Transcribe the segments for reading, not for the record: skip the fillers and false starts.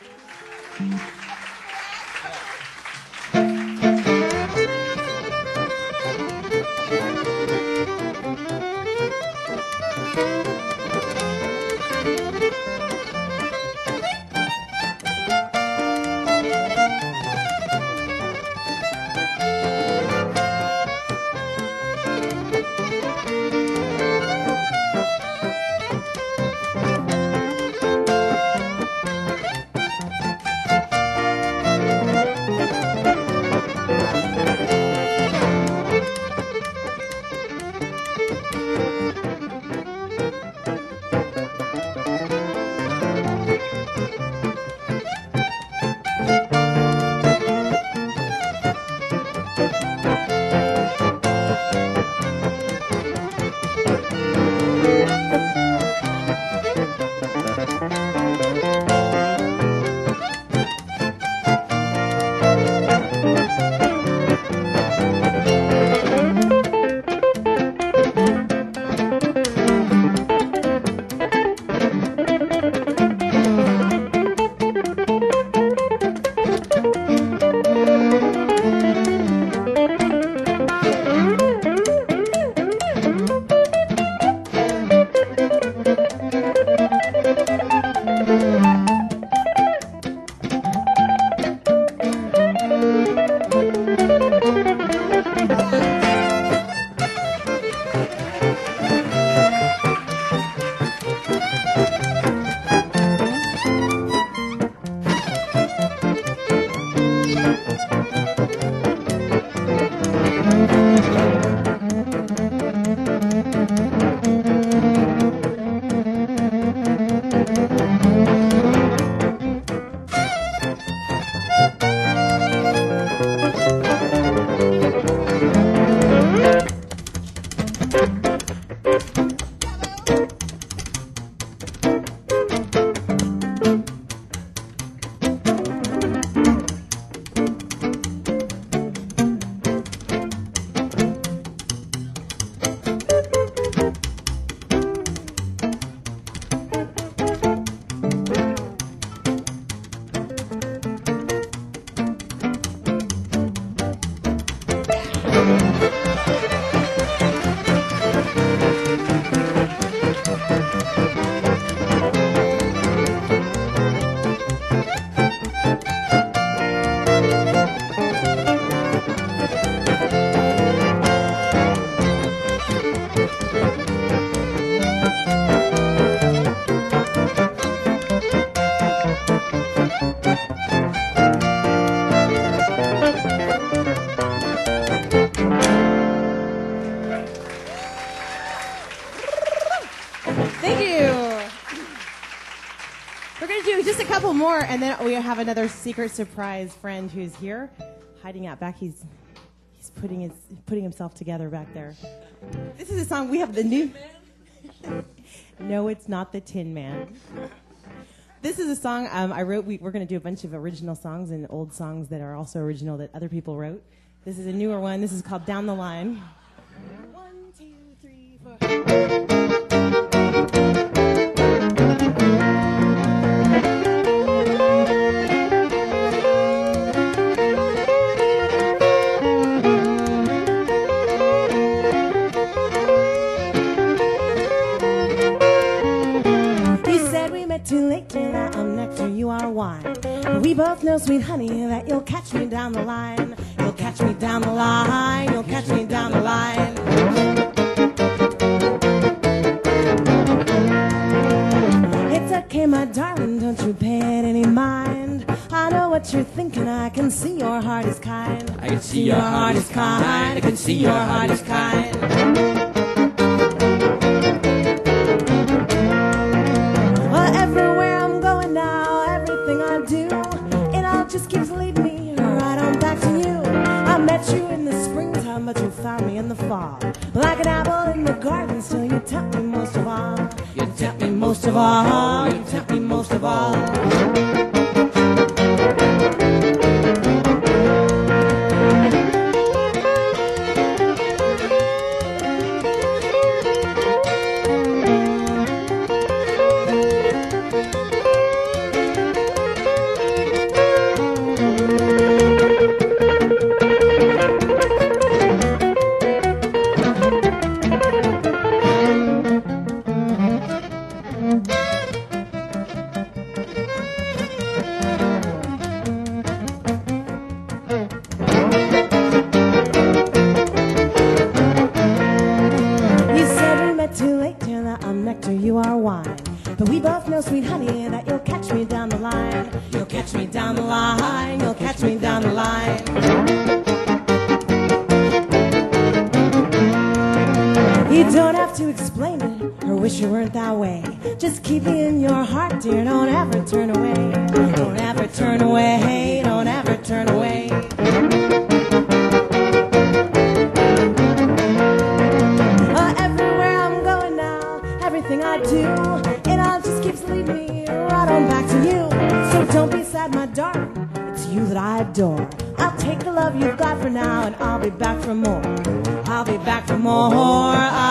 More, and then we have another secret surprise friend who's here, hiding out back. He's putting himself together back there. This is a song we have the new. No, it's not the Tin Man. This is a song I wrote. We're going to do a bunch of original songs and old songs that are also original that other people wrote. This is a newer one. This is called Down the Line. 1, 2, 3, 4. Too late tonight, I'm nectar, you are wine. We both know, sweet honey, that you'll catch me down the line. You'll catch me down the line. You'll catch me down the line. It's okay, my darling, don't you pay it any mind. I know what you're thinking, I can see your heart is kind. I can see your heart is kind. I can see your heart is kind. Just keeps leading me right on back to you. I met you in the springtime, but you found me in the fall. Like an apple in the garden, still you tempt me most of all. You tempt me most of all. You tempt me most of all. both know, sweet honey, that you'll catch me down the line. You'll catch me down the line. You'll catch me down the line. You don't have to explain it or wish you weren't that way. Just keep me in your heart, dear. Don't ever turn away. Don't ever turn away. Don't ever turn away. Everywhere I'm going now, everything I do, it all just keeps leading me right on back to you. So don't be sad, my darling. It's you that I adore. I'll take the love you've got for now, and I'll be back for more. I'll be back for more.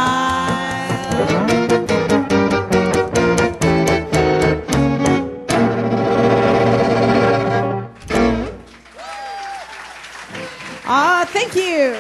Thank you.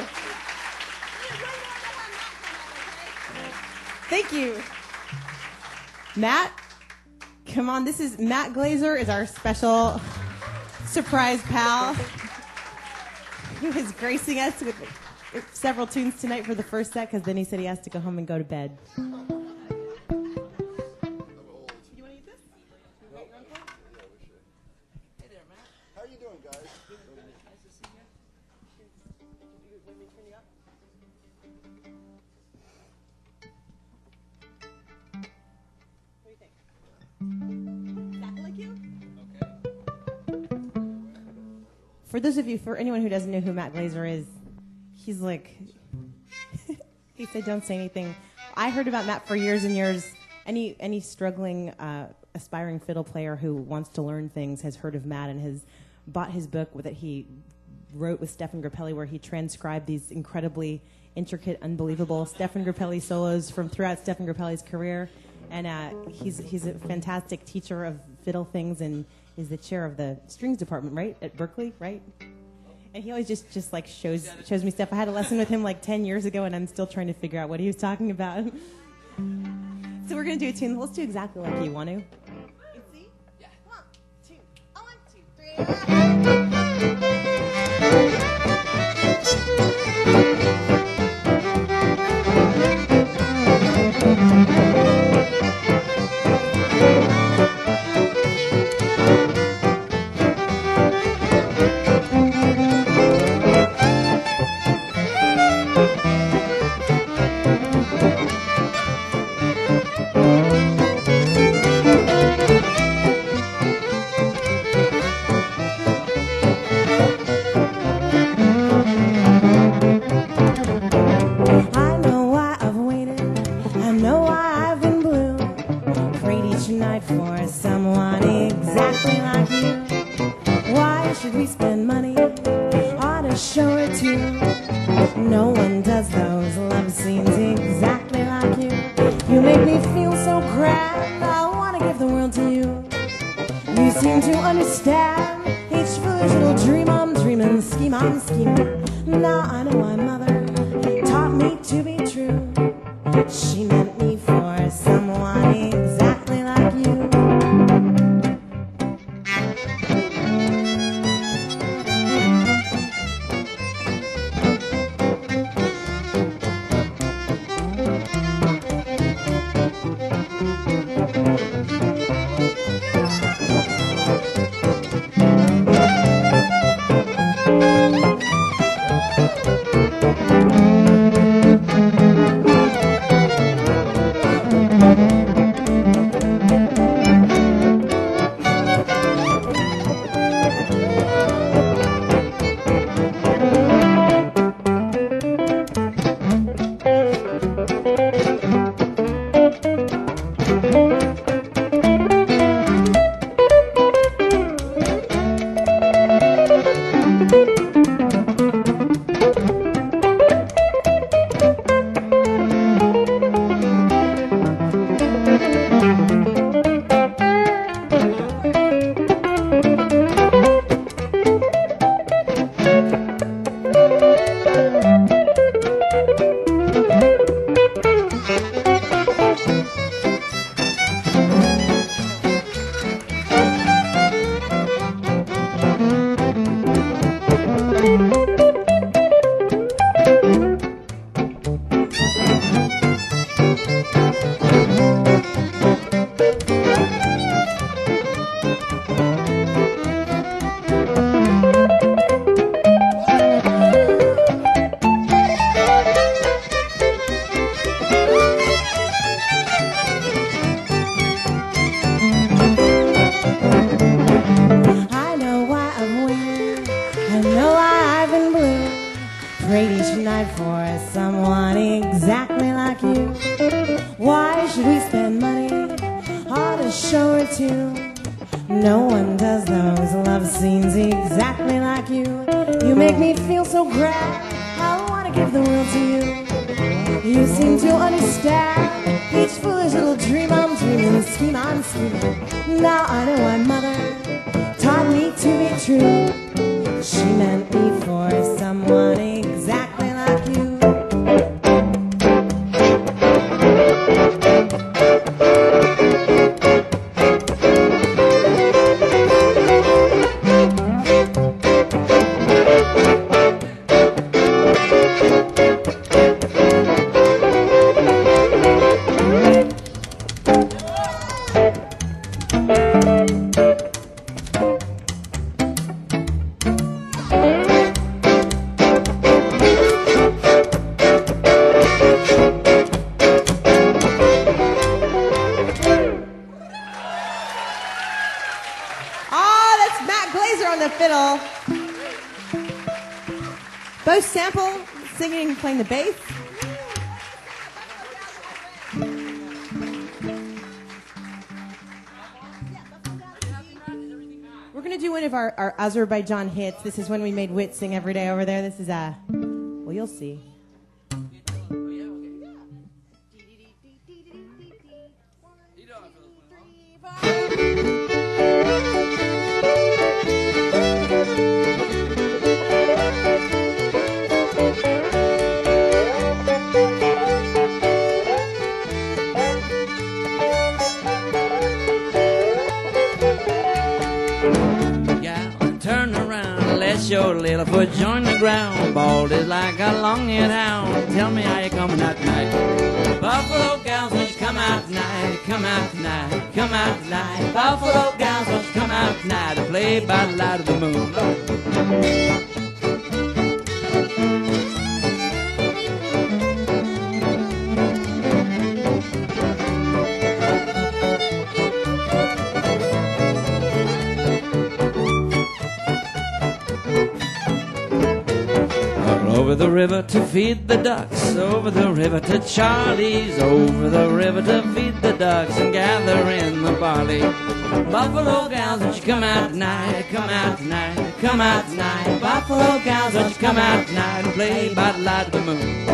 Thank you. Matt, come on. This is Matt Glazer is our special surprise pal who is gracing us with several tunes tonight for the first set, because then he said he has to go home and go to bed. You want to eat this? Hey there, Matt. How you doing, guys? Nice to see you. Let me turn you up. What do you think? Exactly like you? Okay. For those of you, for anyone who doesn't know who Matt Glazer is, he's like, he said, don't say anything. I heard about Matt for years and years. Any struggling, aspiring fiddle player who wants to learn things has heard of Matt and has bought his book that he wrote with Stefan Grappelli, where he transcribed these incredibly intricate, unbelievable Stefan Grappelli solos from throughout Stefan Grappelli's career. And he's a fantastic teacher of fiddle things and is the chair of the strings department, right, at Berkeley, right? And he always just like shows me stuff. I had a lesson with him like 10 years ago, and I'm still trying to figure out what he was talking about. So we're going to do a tune. Let's do exactly like you want to. In C? Yeah. 1, 2, 1, 2. Prayed each night for someone exactly like you. Why should we spend money on a show or two? No one does those love scenes exactly like you. You make me feel so grand, I want to give the world to you. You seem to understand each foolish little dream I'm dreaming, scheme I'm scheming. Now I know why mother taught me to be true. She meant me for someone exactly like you. Fiddle. Bo Sample singing and playing the bass. We're going to do one of our Azerbaijan hits. This is when we made Wit sing every day over there. This is well, you'll see. Your little foot join the ground, bald is like a long-eared hound. Tell me how you coming out tonight. Buffalo gals, won't you come out tonight? Come out tonight, come out tonight. Buffalo gals, won't you come out tonight to play by the light of the moon. Over the river to feed the ducks, over the river to Charlie's, over the river to feed the ducks and gather in the barley. Buffalo gals, won't you come out tonight, come out tonight, come out tonight. Buffalo gals, won't you come out tonight and play by the light of the moon.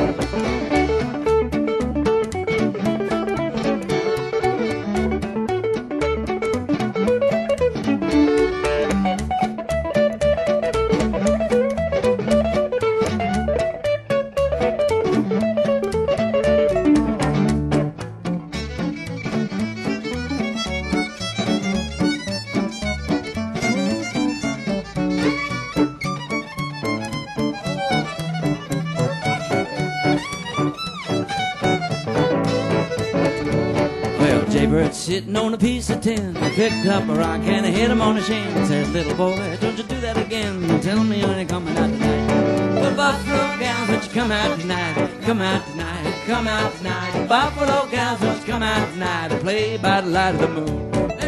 Jaybird sitting on a piece of tin, picked up a rock and hit him on the shin. Said, little boy, don't you do that again. Tell me when you're coming out tonight. The Buffalo gals, won't you come out tonight? Come out tonight, come out tonight. Buffalo gals, won't you come out tonight to play by the light of the moon.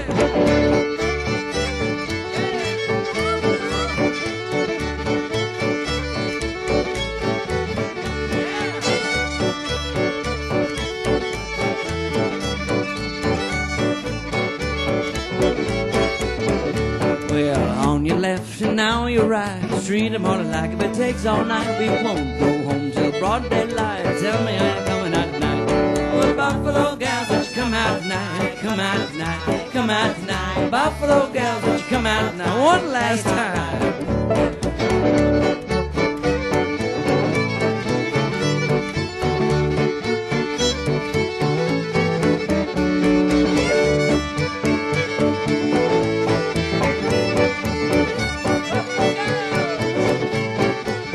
Well, on your left and now your right. Treat them all like if it takes all night. We won't go home till broad daylight. Tell me how you're coming out tonight. Well, Buffalo gals, won't you come out tonight? Come out tonight, come out tonight. Buffalo gals, won't you come out tonight? One last time.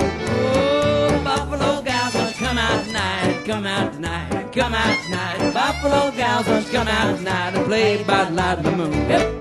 Come out tonight, come out tonight. Buffalo gals, won't you come out tonight and play by the light of the moon? Yep.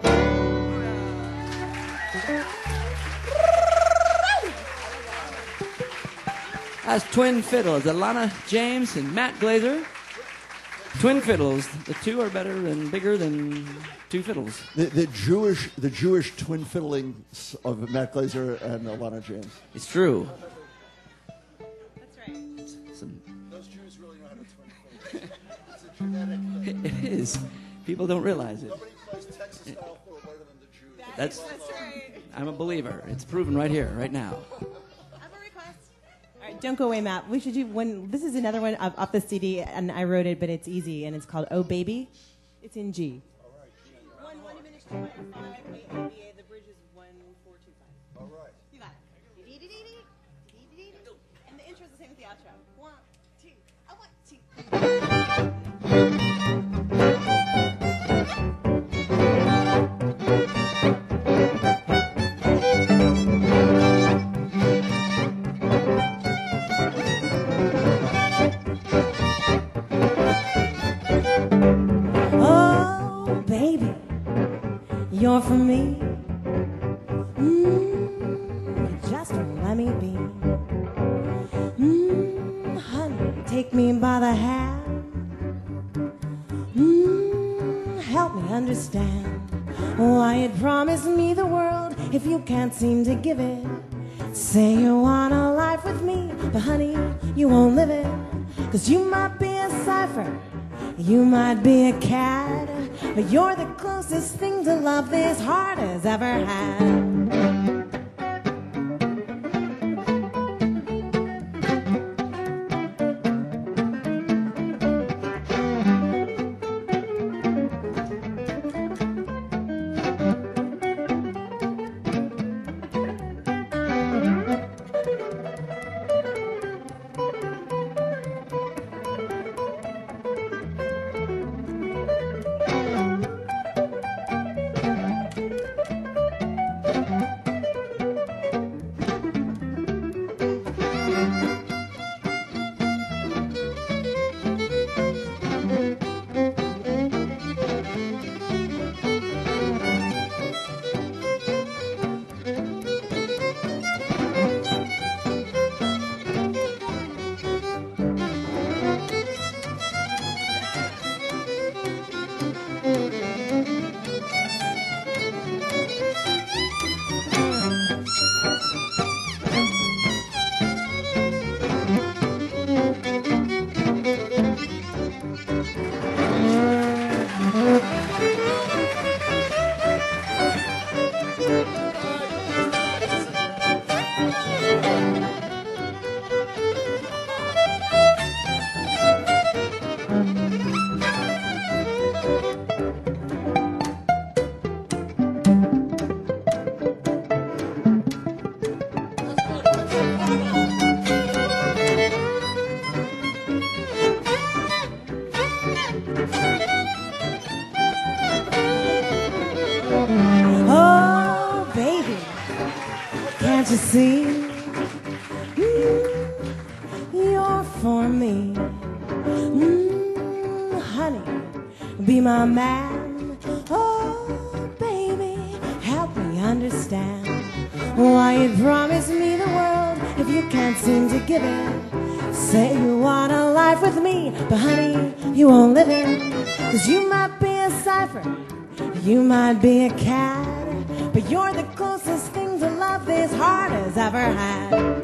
That's twin fiddles, Alana James and Matt Glazer. Twin fiddles. The two are better and bigger than two fiddles. The Jewish twin fiddling of Matt Glazer and Alana James. It's true. That's right. Those Jews really know how to twin fiddle. It's a genetic. It is. People don't realize it. Nobody plays Texas style fiddle better than the Jews. That's right. I'm a believer. It's proven right here, right now. All right, don't go away, Matt. We should do one. This is another one off the CD, and I wrote it, but it's easy, and it's called "Oh Baby." It's in G. All right. One diminished 1 and 5, A, the bridge is 1, 4, 2, 5. All right. You got it. And the intro's the same as the outro. 1, 2, 1, 2. Oh, baby, you're for me. Just let me be. Honey, take me by the hand. Help me understand why you promised me the world if you can't seem to give it. Say you want a life with me, but honey, you won't live it. 'Cause you might be a cipher, you might be a cat, but you're the closest thing to love this heart has ever had. Oh, baby, can't you see? You're for me. Honey, be my man. Oh, baby, help me understand why you promised me the world if you can't seem to give it. Say you want a life with me, but honey, you won't live it. 'Cause you might be a cipher, you might be a cat, but you're the closest thing to love this heart has ever had.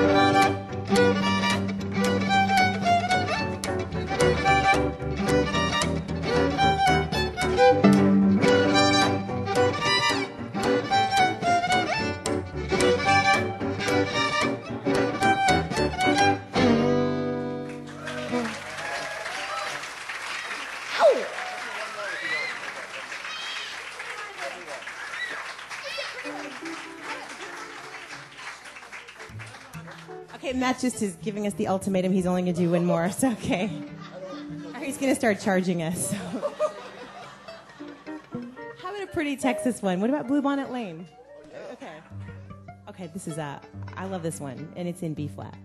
Okay, Matt just is giving us the ultimatum. He's only going to do one more. So, okay. Or he's going to start charging us. So. How about a pretty Texas one? What about Blue Bonnet Lane? Okay. Okay, this is I love this one, and it's in B flat.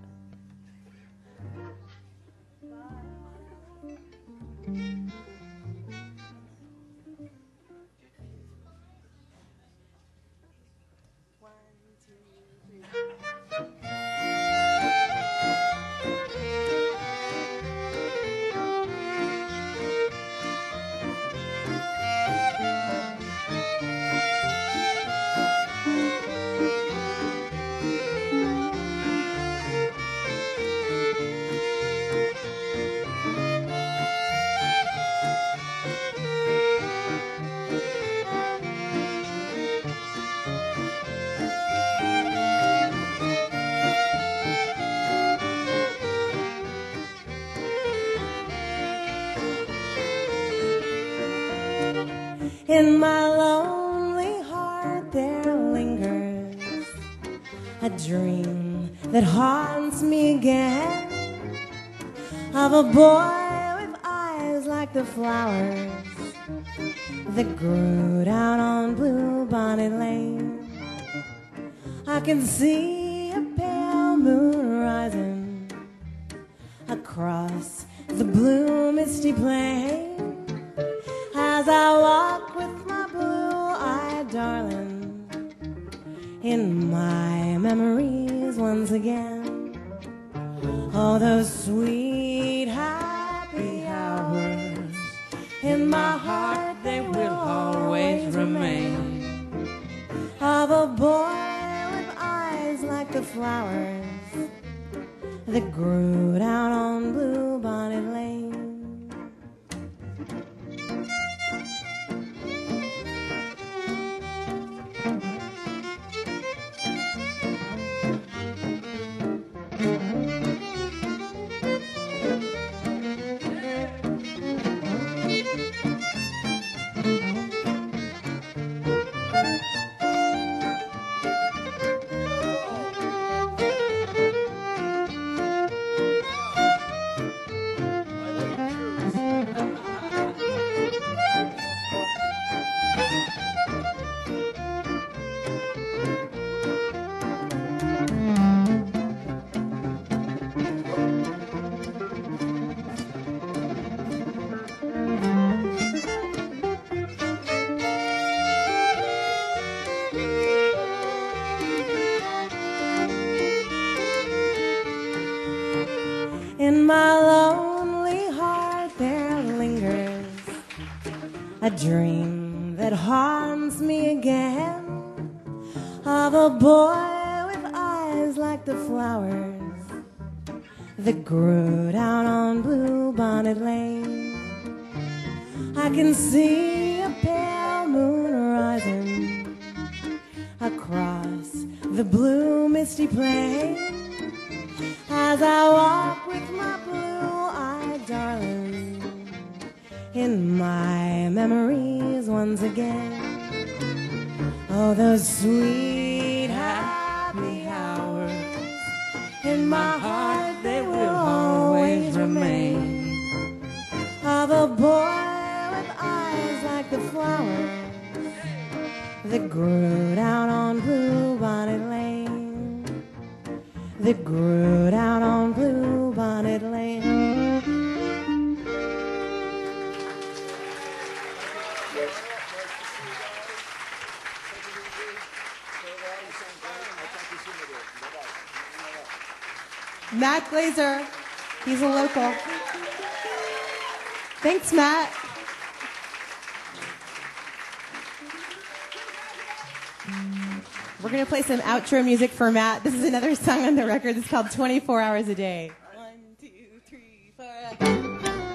In my lonely heart there lingers a dream that haunts me again, of a boy with eyes like the flowers that grew down on Bluebonnet Lane. I can see a pale moon rising across the blue misty plain as I walk with my blue-eyed darling in my memories once again. Oh, those sweet happy hours in my heart, They will always remain. of a boy with eyes like the flowers that grew down on Bluebonnet Lane. In my lonely heart there lingers a dream that haunts me again, of a boy with eyes like the flowers that grew down on Bluebonnet Lane. I can see a pale moon rising across the blue misty plain as I walk with my blue-eyed darling in my memories once again. Oh, those sweet happy hours in my heart, they will always remain, of a boy with eyes like the flowers that grew down on Bluebonnet Lane, that grew down on Bluebonnet Lane. Matt Glazer, he's a local. Thanks, Matt. We're going to play some outro music for Matt. This is another song on the record. It's called 24 Hours a Day. 1, 2, 3, 4.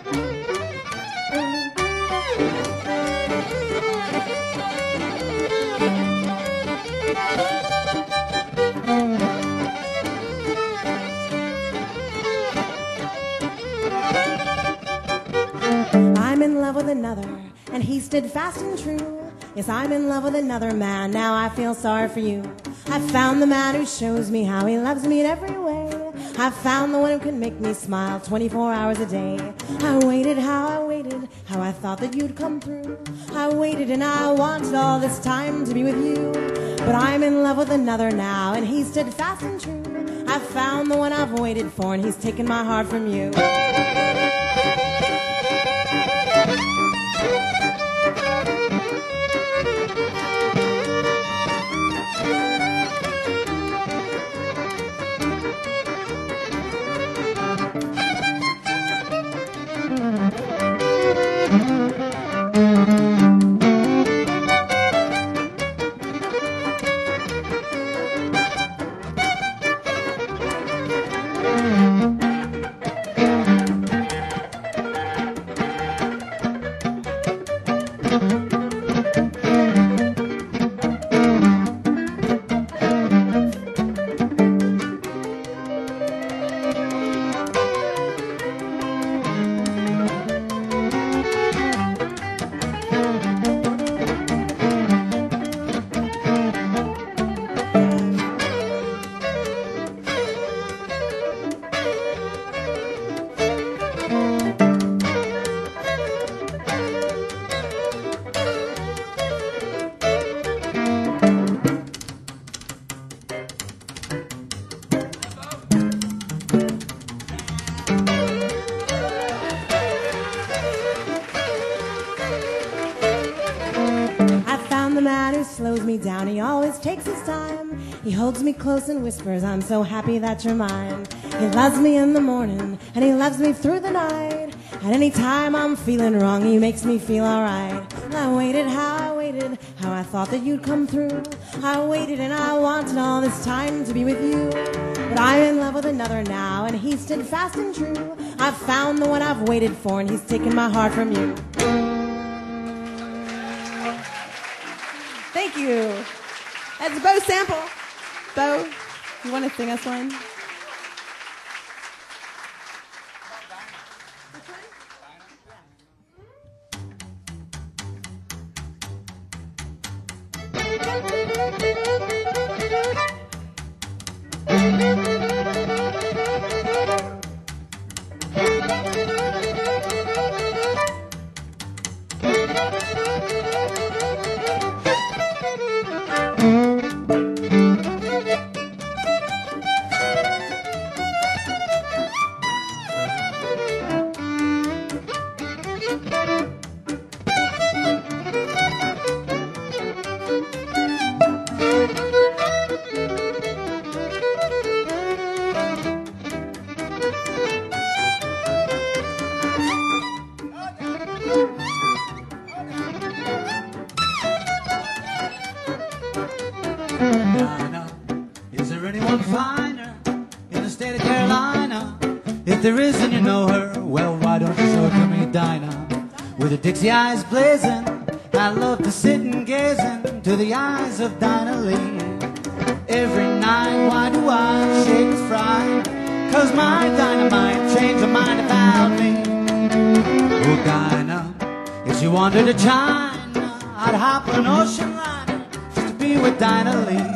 I'm in love with another, and he stood fast and true. Yes, I'm in love with another man, now I feel sorry for you. I found the man who shows me how he loves me in every way. I found the one who can make me smile 24 hours a day. I waited, how I thought that you'd come through. I waited and I wanted all this time to be with you. But I'm in love with another now, and he stood fast and true. I found the one I've waited for, and he's taken my heart from you. man who slows me down. He always takes his time. He holds me close and whispers, I'm so happy that you're mine. He loves me in the morning, and he loves me through the night. And any time I'm feeling wrong, he makes me feel alright. I waited, how I thought that you'd come through. I waited and I wanted all this time to be with you. But I'm in love with another now, and he's steadfast and true. I've found the one I've waited for, and he's taken my heart from you. Thank you. That's Bo Sample. Bo, you want to sing us one? Is there anyone finer in the state of Carolina? If there is and you know her, well, why don't you show her to me, Dinah? With her Dixie eyes blazing, I love to sit and gaze into the eyes of Dinah Lee. Every night, why do I shake with fright? 'Cause my dynamite changed her mind about me. Oh, Dinah, if she wanted to China, I'd hop an ocean liner just to be with Dinah Lee.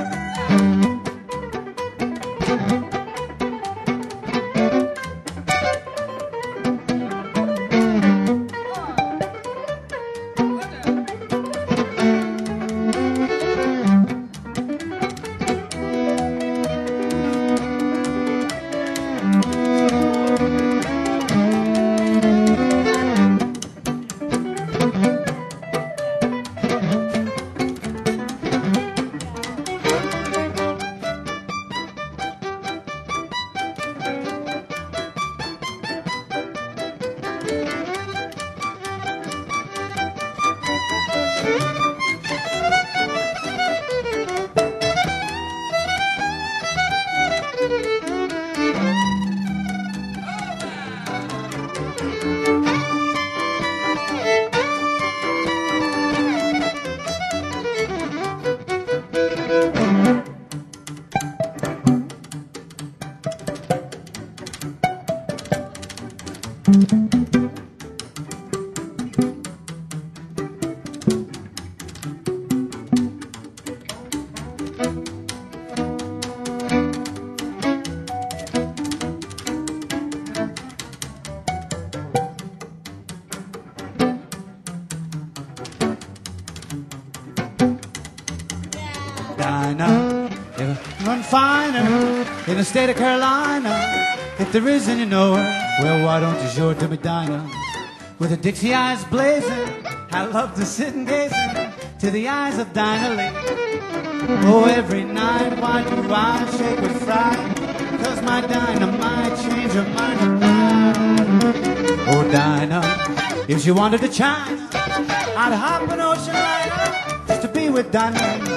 Dinah, if none finer in the state of Carolina. If there is and you know her, well, why don't you show her to me, Dinah? With her Dixie eyes blazing, I love to sit and gaze to the eyes of Dinah Lee. Oh, every night, why do I shake with fright? 'Cause my dynamite changed her mind about. Oh, Dinah, if she wanted to China, I'd hop an ocean liner just to be with Dinah Lee.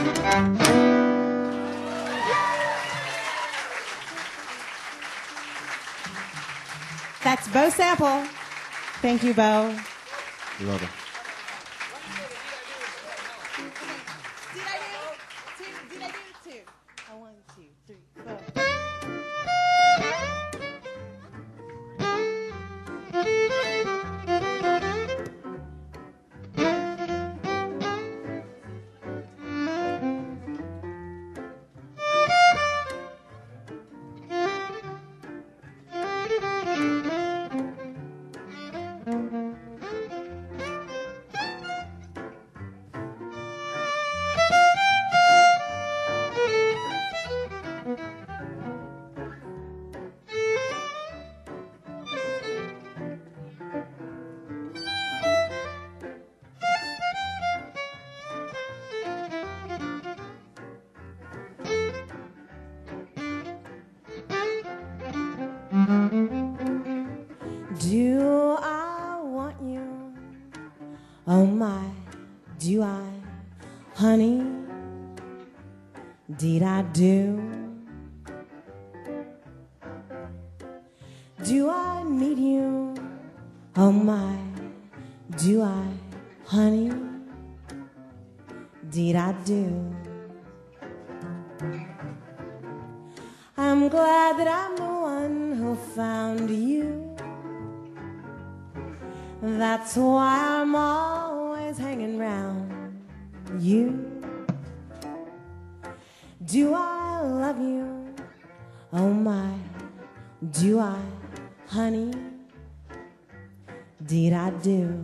That's Bo Sample. Thank you, Bo. You're welcome. Did I do two? 1, 2, 3, 4. honey, did I do? Do I need you? Oh my, do I, honey, did I do? I'm glad that I'm the one who found you. That's why I'm always hanging round you. Do I love you? Oh my, do I, honey, did I do?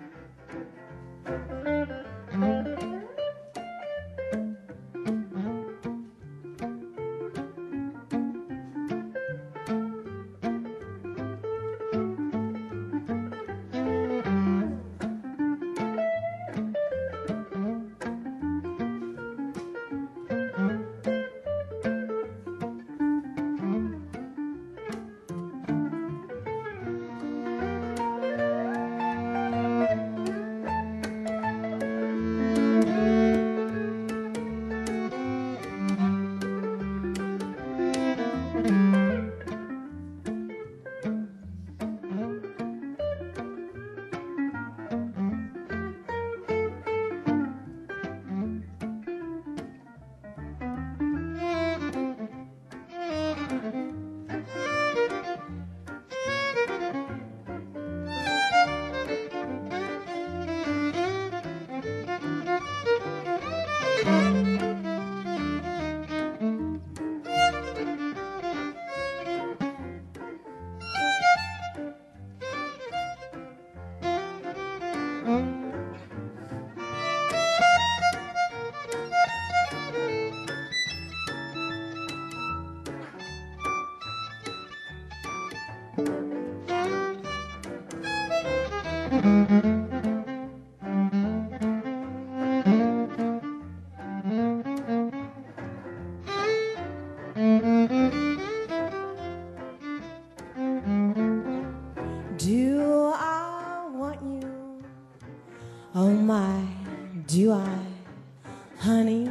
Do I want you? Oh my, do I, honey,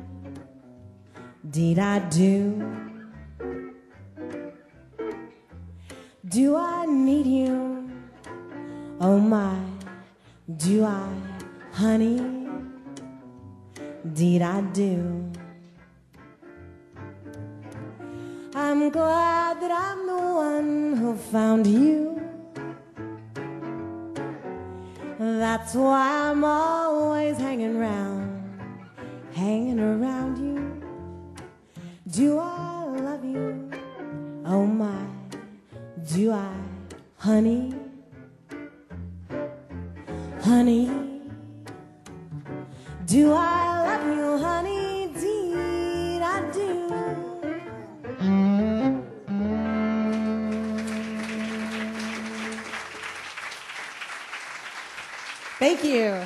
did I do? Do I need you? Oh my, do I, honey, did I do? I'm glad that I'm the one who found you. That's why I'm always hanging around you. Do I love you? Oh my, do I, honey, honey, do I love you, honey, did I do? Thank you.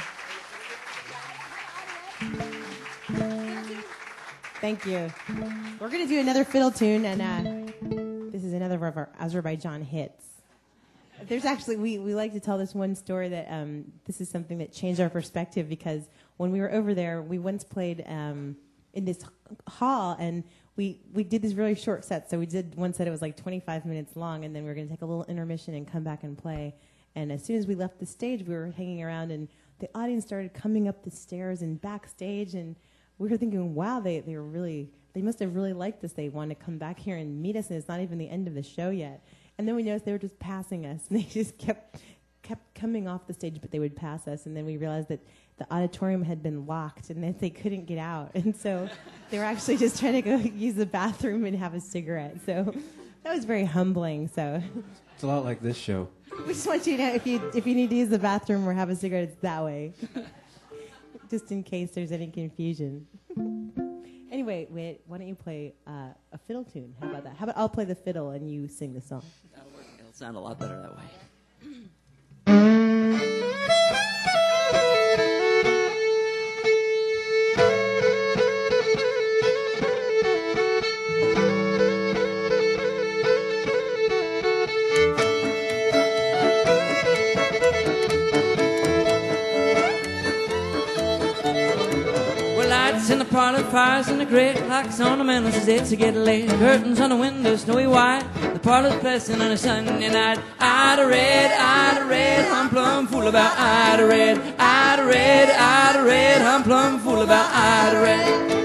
Thank you. We're going to do another fiddle tune, and this is another of our Azerbaijan hits. There's actually, we like to tell this one story that this is something that changed our perspective, because when we were over there, we once played in this hall, and we did these really short sets. So we did one set, it was like 25 minutes long, and then we were going to take a little intermission and come back and play. And as soon as we left the stage, we were hanging around, and the audience started coming up the stairs and backstage, and we were thinking, wow, they must have really liked us. They wanted to come back here and meet us, and it's not even the end of the show yet. And then we noticed they were just passing us, and they just kept coming off the stage, but they would pass us. And then we realized that the auditorium had been locked, and that they couldn't get out. And so they were actually just trying to go use the bathroom and have a cigarette. So that was very humbling. So it's a lot like this show. we just want you to know, if you need to use the bathroom or have a cigarette, it's that way. Just in case there's any confusion. Anyway, wait, why don't you play a fiddle tune? How about that? How about I'll play the fiddle and you sing the song? That'll work. It'll sound a lot better that way. lights and the parlor fires and the great clocks on the mantel says it's a get late. Curtains on the window, snowy white. The parlor's pleasant on a Sunday night. Ida Red, I'm plumb fool about Ida Red. Ida Red, I'm plumb fool about Ida Red.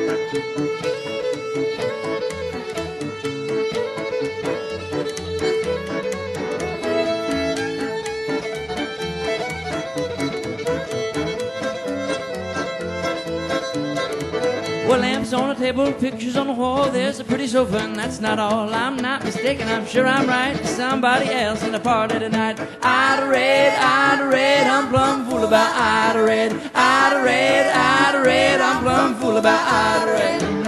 Well, lamps on the table, pictures on the wall. There's a pretty sofa, and that's not all. I'm not mistaken, I'm sure I'm right. Somebody else in the party tonight. Ida Red, I'm plumb fool about Ida Red. Ida Red, I'm plumb fool about Ida Red.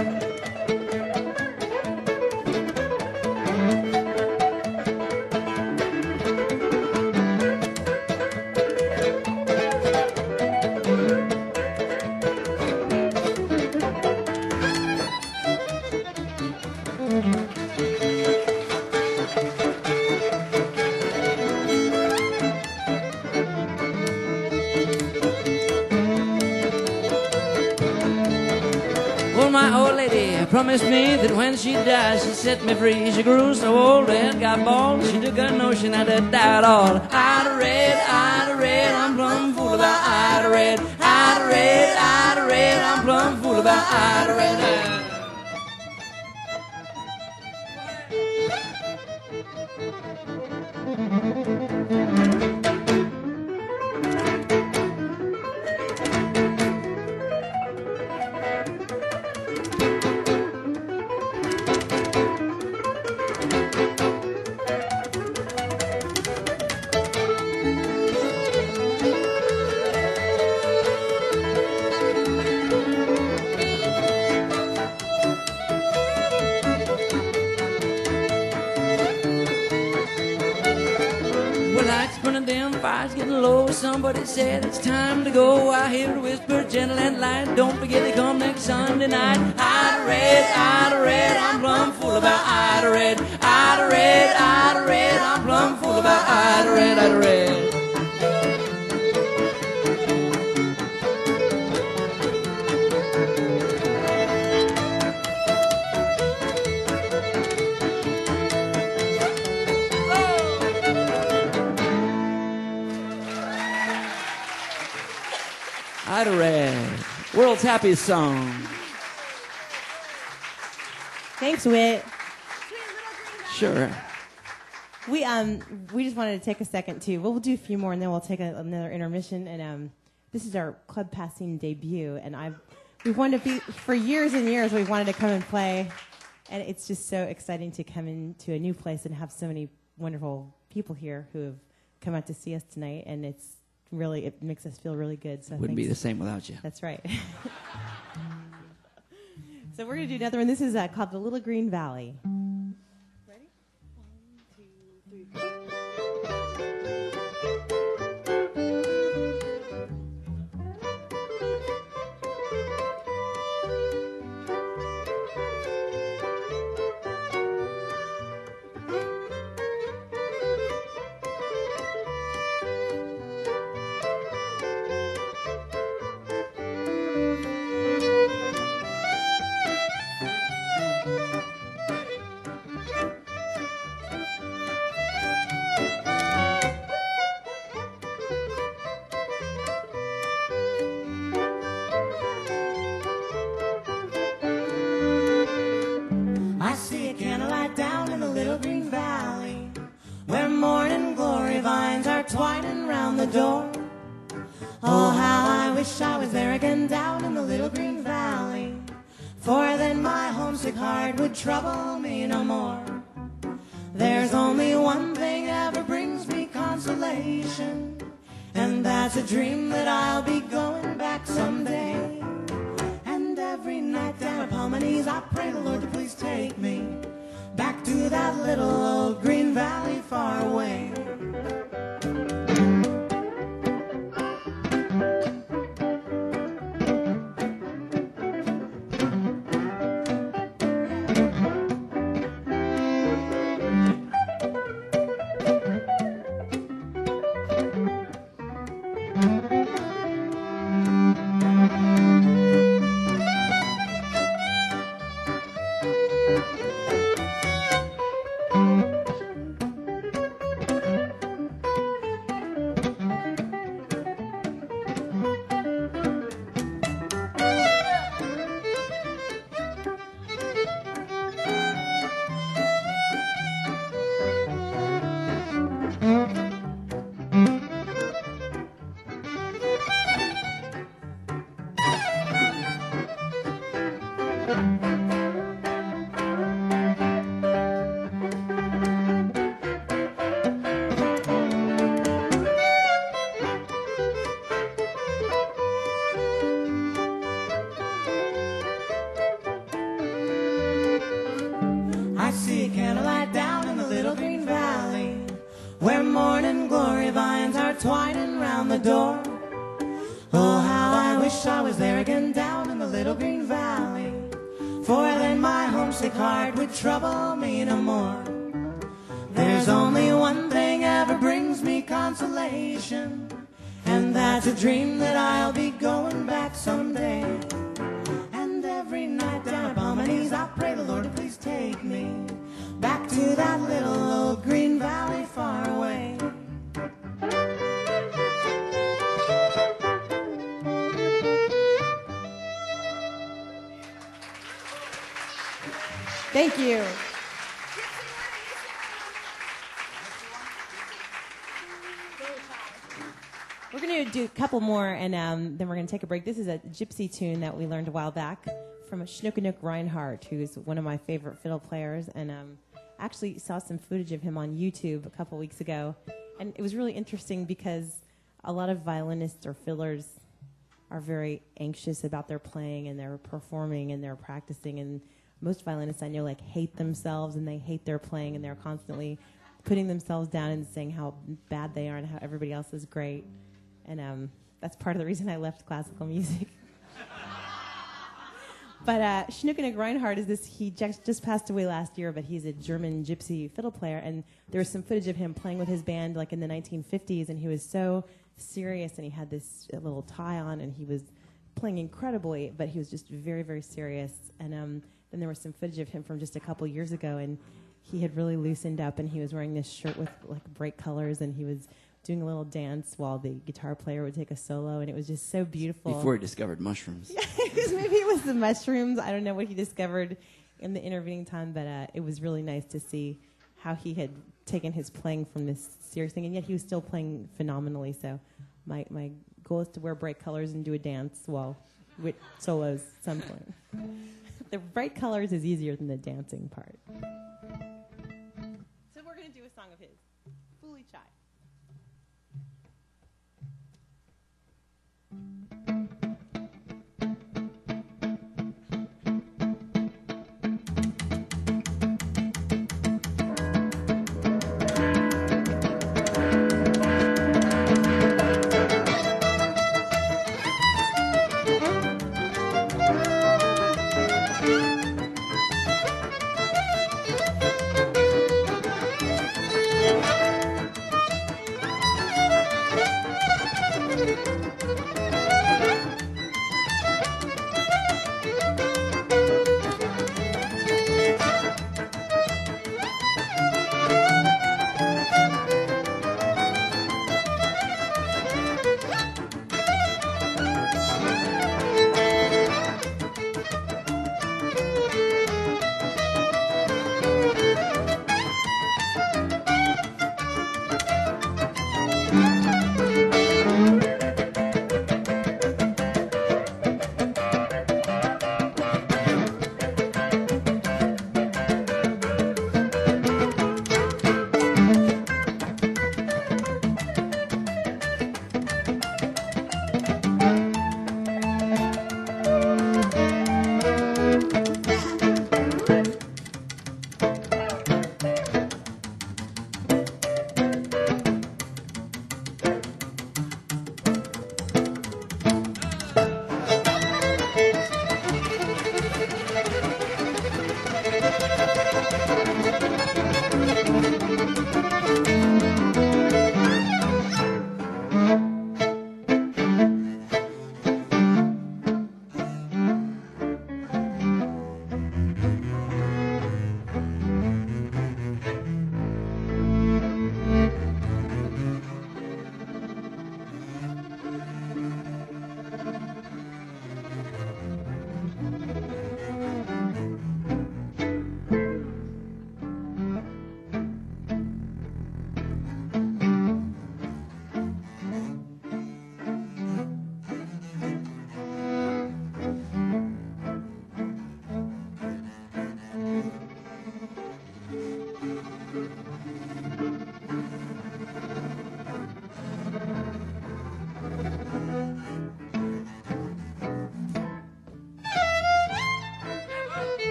Promised me that when she dies, she'd set me free. She grew so old and got bald, she took a notion I'd die at all. Ida Red, I'm plumb fool about Ida Red. Ida Red, I'm plumb fool about Ida Red. Somebody said it's time to go. I hear a whisper, gentle and light. Don't forget to come next Sunday night. Ida Red, I'm plumb fool about Ida Red. Ida Red, I'm plumb fool about Ida Red, Ida Red. Ida Red, world's happiest song. Thanks, Whit. Sure. We just wanted to take a second too. We'll do a few more and then we'll take another intermission. And this is our club passing debut. And we've wanted to be for years and years. We've wanted to come and play, and it's just so exciting to come into a new place and have so many wonderful people here who have come out to see us tonight. And it makes us feel really good. So wouldn't be the same without you. That's right. So we're going to do another one. This is called The Little Green Valley. Ready? 1, 2, 3, 4. Twining round the door. Oh, how I wish I was there again down in the little green valley, for then my homesick heart would trouble me no more. There's only one thing ever brings me consolation, and that's a dream that I'll be going back someday. And every night down upon my knees I pray the Lord to please take me back to that little old green valley far away. I see candlelight down in the little green valley, where morning glory vines are twining round the door. Oh, how I wish I was there again down in the little green valley, for then my homesick heart would trouble me no more. There's only one thing ever brings me consolation, and that's a dream that I'll be going back someday. And every night down upon my knees I pray the Lord to please take me back to that little old green valley far away. Thank you. We're going to do a couple more, and then we're going to take a break. This is a gypsy tune that we learned a while back from Schnuckenuk Reinhardt, who's one of my favorite fiddle players, and actually saw some footage of him on YouTube a couple weeks ago. And it was really interesting because a lot of violinists or fiddlers are very anxious about their playing, and they're performing, and they're practicing, and most violinists I know hate themselves, and they hate their playing, and they're constantly putting themselves down and saying how bad they are and how everybody else is great. And that's part of the reason I left classical music. But Schnuckenuk Reinhardt is this, he just passed away last year, but he's a German gypsy fiddle player, and there was some footage of him playing with his band in the 1950s, and he was so serious, and he had this little tie on, and he was playing incredibly, but he was just very, very serious. And then there was some footage of him from just a couple years ago, and he had really loosened up, and he was wearing this shirt with bright colors, and he was doing a little dance while the guitar player would take a solo, and it was just so beautiful. Before he discovered mushrooms. Yeah, maybe it was the mushrooms. I don't know what he discovered in the intervening time, but it was really nice to see how he had taken his playing from this serious thing, and yet he was still playing phenomenally. So my goal is to wear bright colors and do a dance with solos at some point. The bright colors is easier than the dancing part. So we're going to do a song of his, Fully Chai.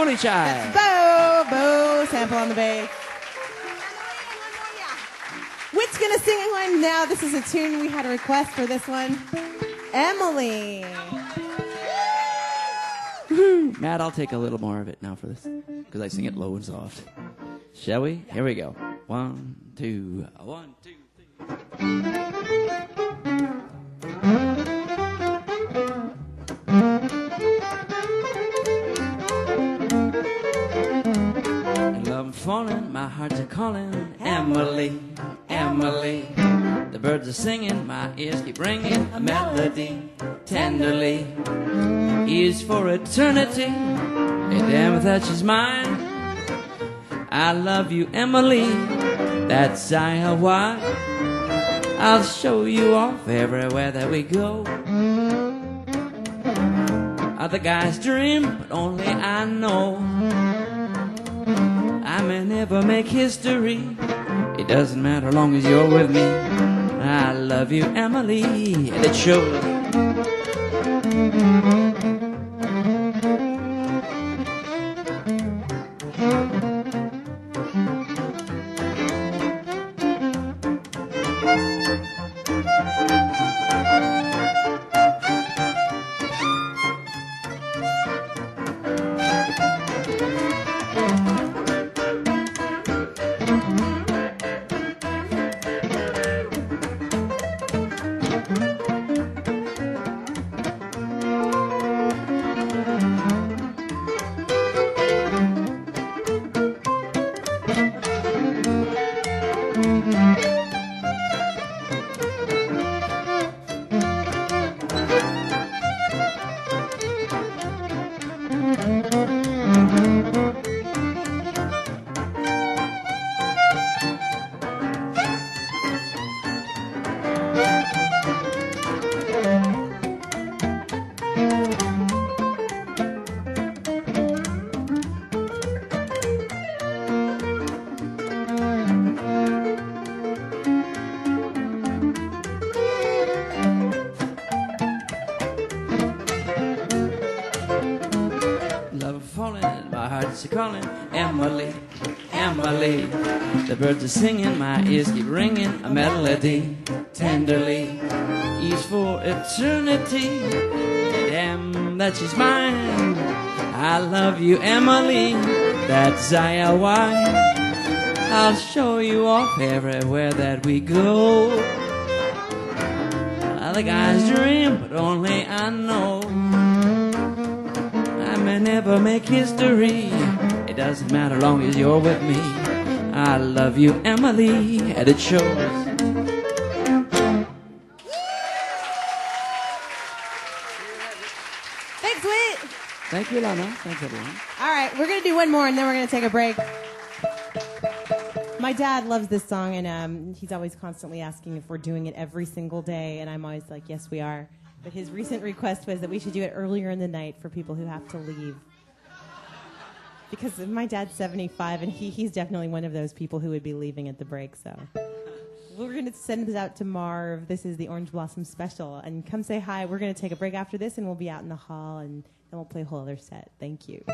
Pony Child. Bo sample on the bass. Whit's gonna sing one now? This is a tune we had a request for this one. Emily. Matt, I'll take a little more of it now for this, because I sing it low and soft. Shall we? Here we go. 1, 2, 1, 2, 3. Love falling, my heart's a calling. Emily, Emily. The birds are singing, my ears keep ringing. A melody, tenderly, is for eternity. And damn that she's mine. I love you, Emily. That's why I'll show you off everywhere that we go. Other guys dream, but only I know. I may never make history. It doesn't matter long as you're with me. I love you, Emily, and it shows. Calling Emily, Emily. The birds are singing, my ears keep ringing. A melody, tenderly, is for eternity. Damn that she's mine. I love you, Emily. That's why I'll show you off everywhere that we go. Other guys dream, but only I know. I may never make history. It doesn't matter long as you're with me. I love you, Emily, and it shows. Thanks, Whit. Thank you, Lana. Thanks, everyone. All right, we're going to do one more, and then we're going to take a break. My dad loves this song, and he's always constantly asking if we're doing it every single day, and I'm always like, yes, we are. But his recent request was that we should do it earlier in the night for people who have to leave. Because my dad's 75, and he's definitely one of those people who would be leaving at the break. So we're going to send this out to Marv. This is the Orange Blossom Special. And come say hi. We're going to take a break after this, and we'll be out in the hall, and then we'll play a whole other set. Thank you.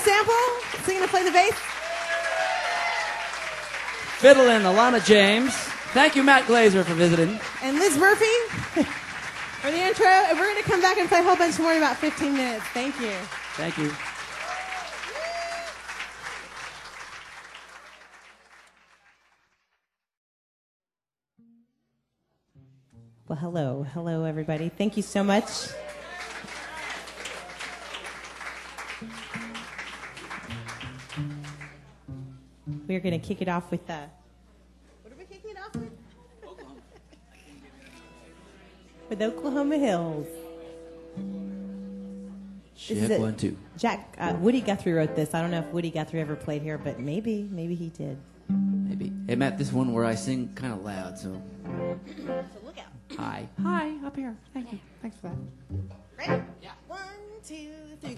Sample, singing and playing the bass. Fiddling, Alana James. Thank you, Matt Glazer, for visiting. And Liz Murphy for the intro. And we're going to come back and play a whole bunch more in about 15 minutes. Thank you. Thank you. Well, hello. Hello, everybody. Thank you so much. We're going to kick it off with what are we kicking it off with? With Oklahoma Hills. Check 1, 2. Woody Guthrie wrote this. I don't know if Woody Guthrie ever played here, but maybe he did. Maybe. Hey, Matt, this one where I sing kind of loud, so. So look out. Hi. Hi, up here. Thank you. Thanks for that. Ready? Yeah. 1, 2, 3,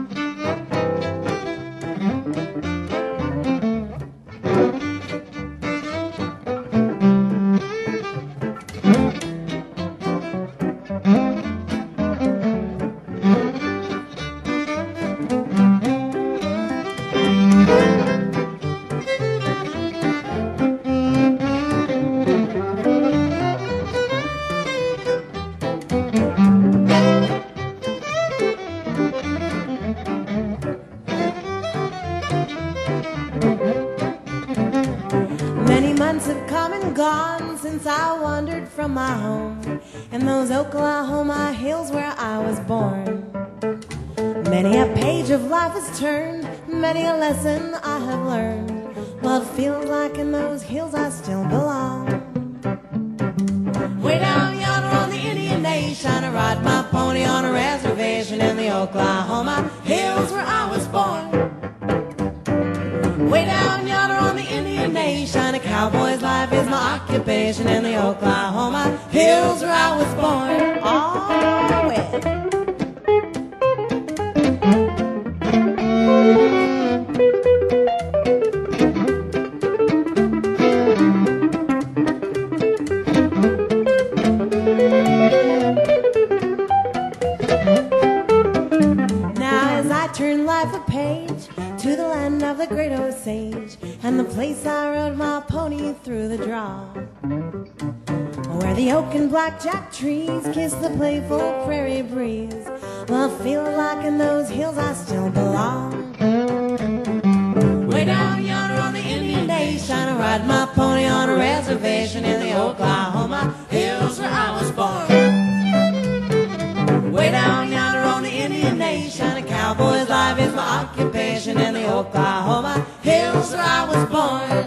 from my home in those Oklahoma hills where I was born. Many a page of life has turned, many a lesson I have learned. Well, it feels like in those hills I still belong. Way down yonder on the Indian Nation, I ride my pony on a reservation in the Oklahoma hills where I was born. Way down yonder on the Indian Nation, a cowboy's life is my occupation in the Oklahoma hills where I was born. Oh, well. Now as I turn life a page to the land of the great Osage, and the place I rode my pony through the draw, where the oak and blackjack trees kiss the playful prairie breeze. Well, I feel like in those hills I still belong. Way down yonder on the Indian Nation, I ride my pony on a reservation in the Oklahoma hills where I was born. Way down yonder on the Indian Nation, a cowboy's life is my occupation in the Oklahoma hills where I was born.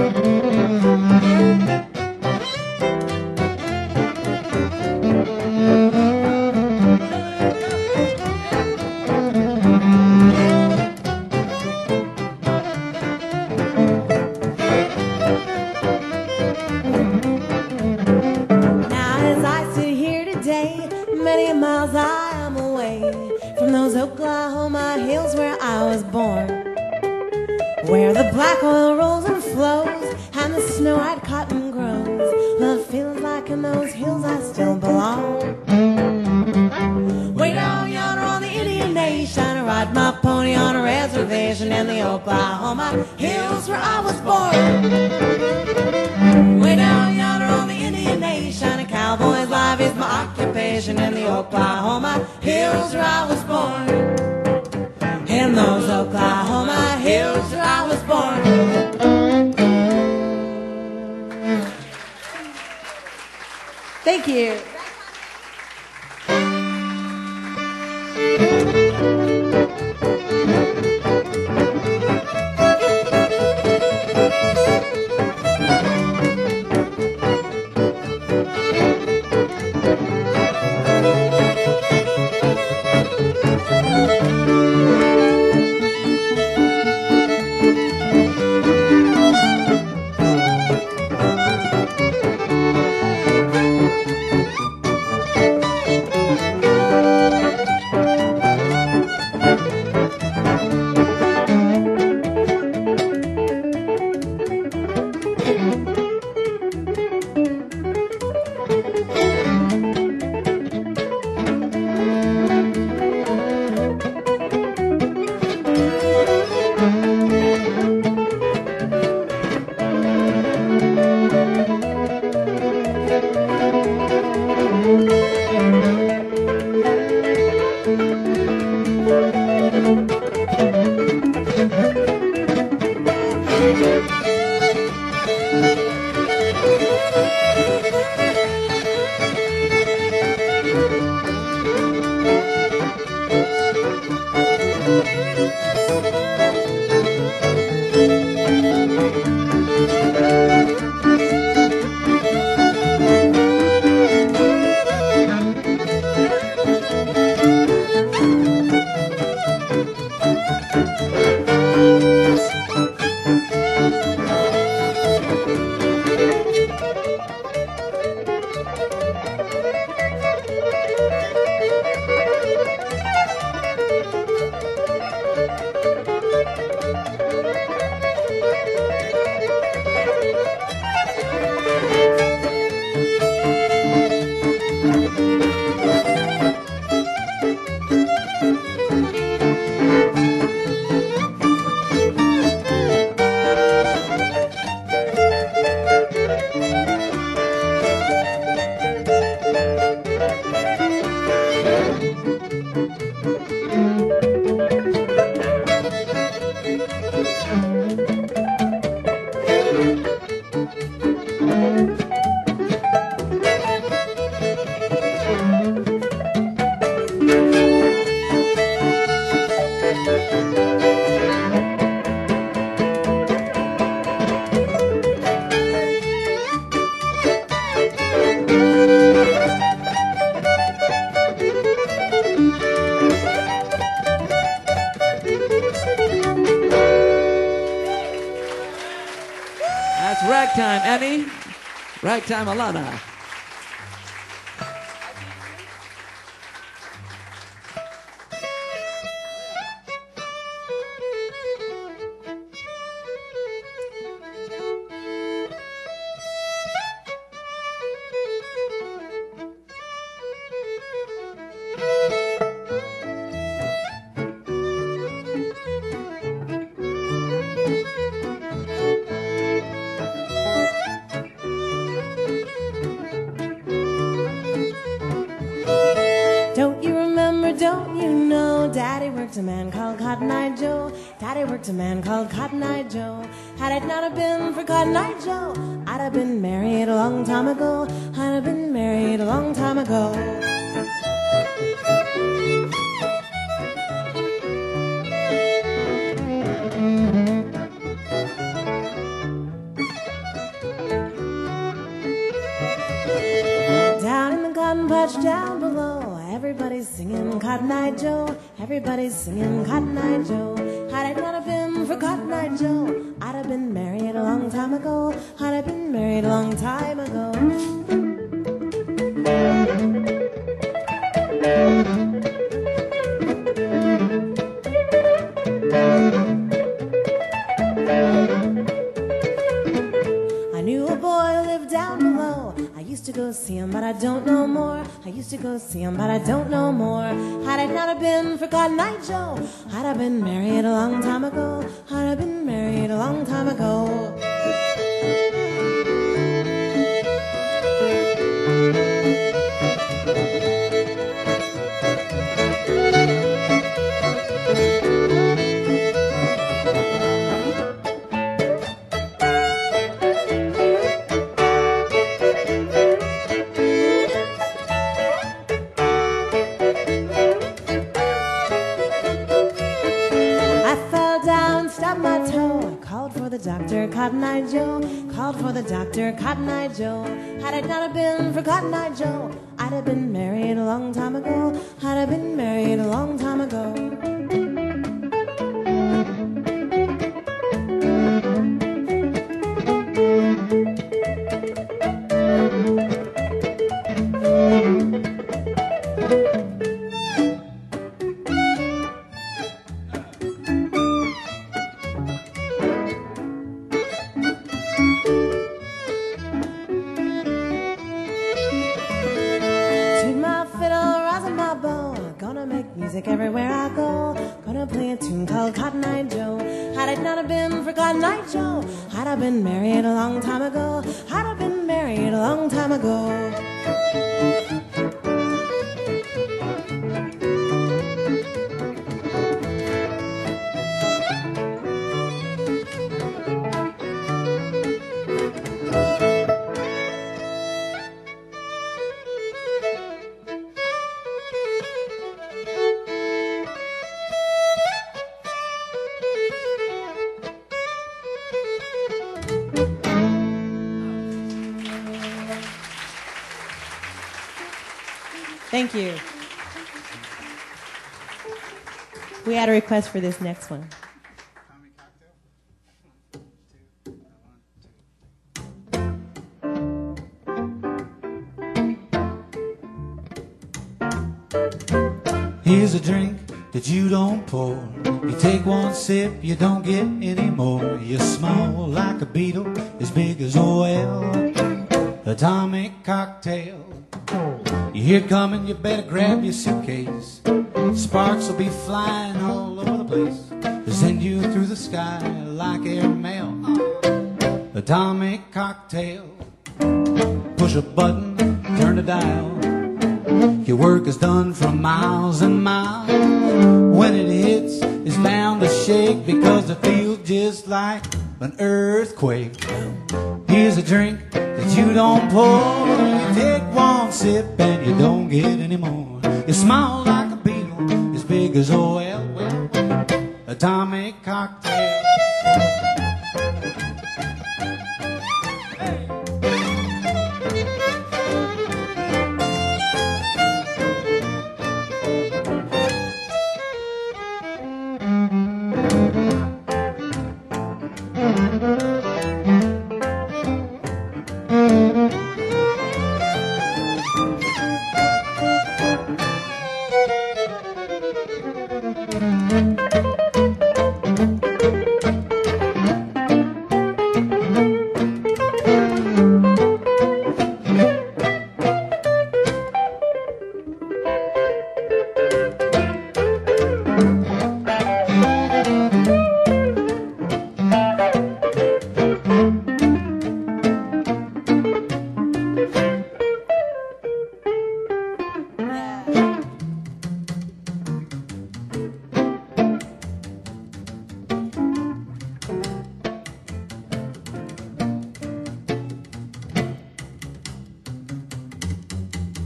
Now as I sit here today, many miles I am away from those Oklahoma hills where I was born, where the black oil rolls and flows and the snow-white cotton grows. Well, it feels like in those hills I still belong. Way down yonder on the Indian Nation, I ride my pony on a reservation in the Oklahoma hills where I was born. Way down yonder on the Indian Nation, a cowboy's life is my occupation in the Oklahoma hills where I was born. In those Oklahoma hills where I was born. Thank you. Ragtime Annie, Ragtime Alana. Don't you remember, don't you know, Daddy worked a man called Cotton Eye Joe. Daddy worked a man called Cotton Eye Joe. Had it not have been for Cotton Eye Joe, I'd have been married a long time ago. I'd have been married a long time ago. Down in the cotton patch down below, everybody's singing Cotton Eye Joe. Everybody's singing Cotton Eye Joe. Had it not have been for Cotton Eye Joe, I'd have been married a long time ago. I'd have been married a long time ago. I knew a boy who lived down below. I used to go see him, but I don't know more. I used to go see him, but I don't know more. Had it not have been for Cotton Eye Joe, I'd have been married a long time ago. I'd have been married a long time ago. Doctor, Cotton Eye Joe, called for the doctor, Cotton Eye Joe. Had it not have been for Cotton Eye Joe, I'd have been married a long time ago. I'd have been married a long time ago. Everywhere I go, gonna play a tune called Cotton Eye Joe. Had it not have been for Cotton Eye Joe, I'd have been married a long time ago. I'd have been married a long time ago. Thank you. We had a request for this next one. Here's a drink that you don't pour. You take one sip, you don't get any more. You're small like a beetle, as big as oil. Atomic cocktail. You hear it coming, you better grab your suitcase. Sparks will be flying all over the place to send you through the sky like airmail. Atomic cocktail. Push a button, turn the dial. Your work is done from miles and miles. When it hits, it's bound to shake because it feels just like an earthquake. Here's a drink that you don't pour. You take one sip and you don't get any more. You smile like a beetle, as big as oil. Atomic cocktail.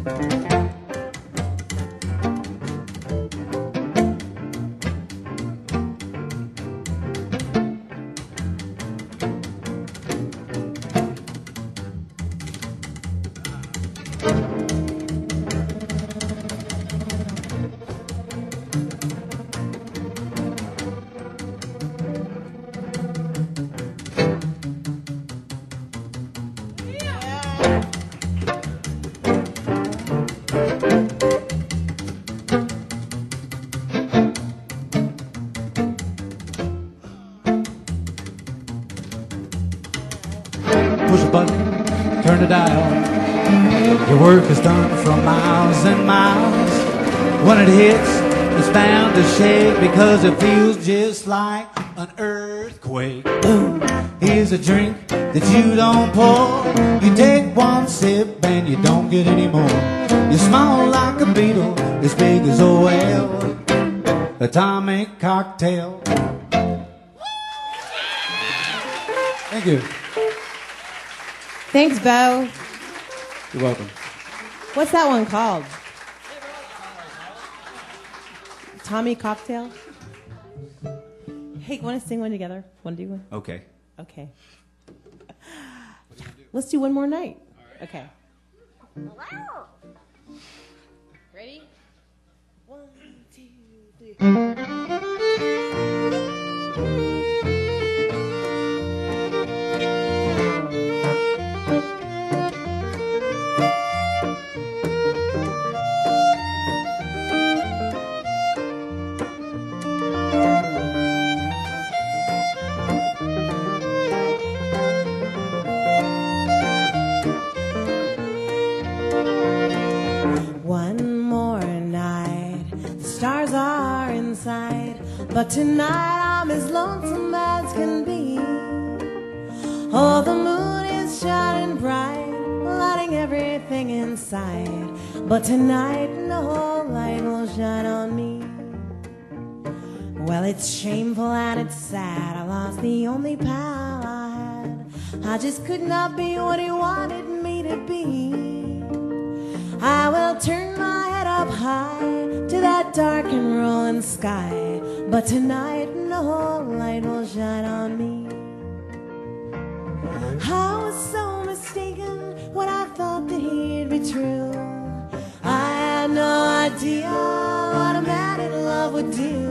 Push a button, turn the dial. Your work is done from miles and miles. When it hits, it's bound to shake because it feels just like an earthquake. Boom. Here's a drink that you don't pour. You take one sip and you don't get any more. You smell like a beetle, as big as OL. Atomic cocktail. Thank you. Thanks, Bo. You're welcome. What's that one called? Tommy Cocktail? Hey, want to sing one together? Want to do one? Okay. Okay. Let's do one more night. Okay. Ready? 1, 2, 3. But tonight I'm as lonesome as can be. Oh, the moon is shining bright, lighting everything inside. But tonight no light will shine on me. Well, it's shameful and it's sad. I lost the only pal I had. I just could not be what he wanted me to be. I will turn my head up high to that dark and rolling sky. But tonight no light will shine on me. I was so mistaken when I thought that he'd be true. I had no idea what a man in love would do.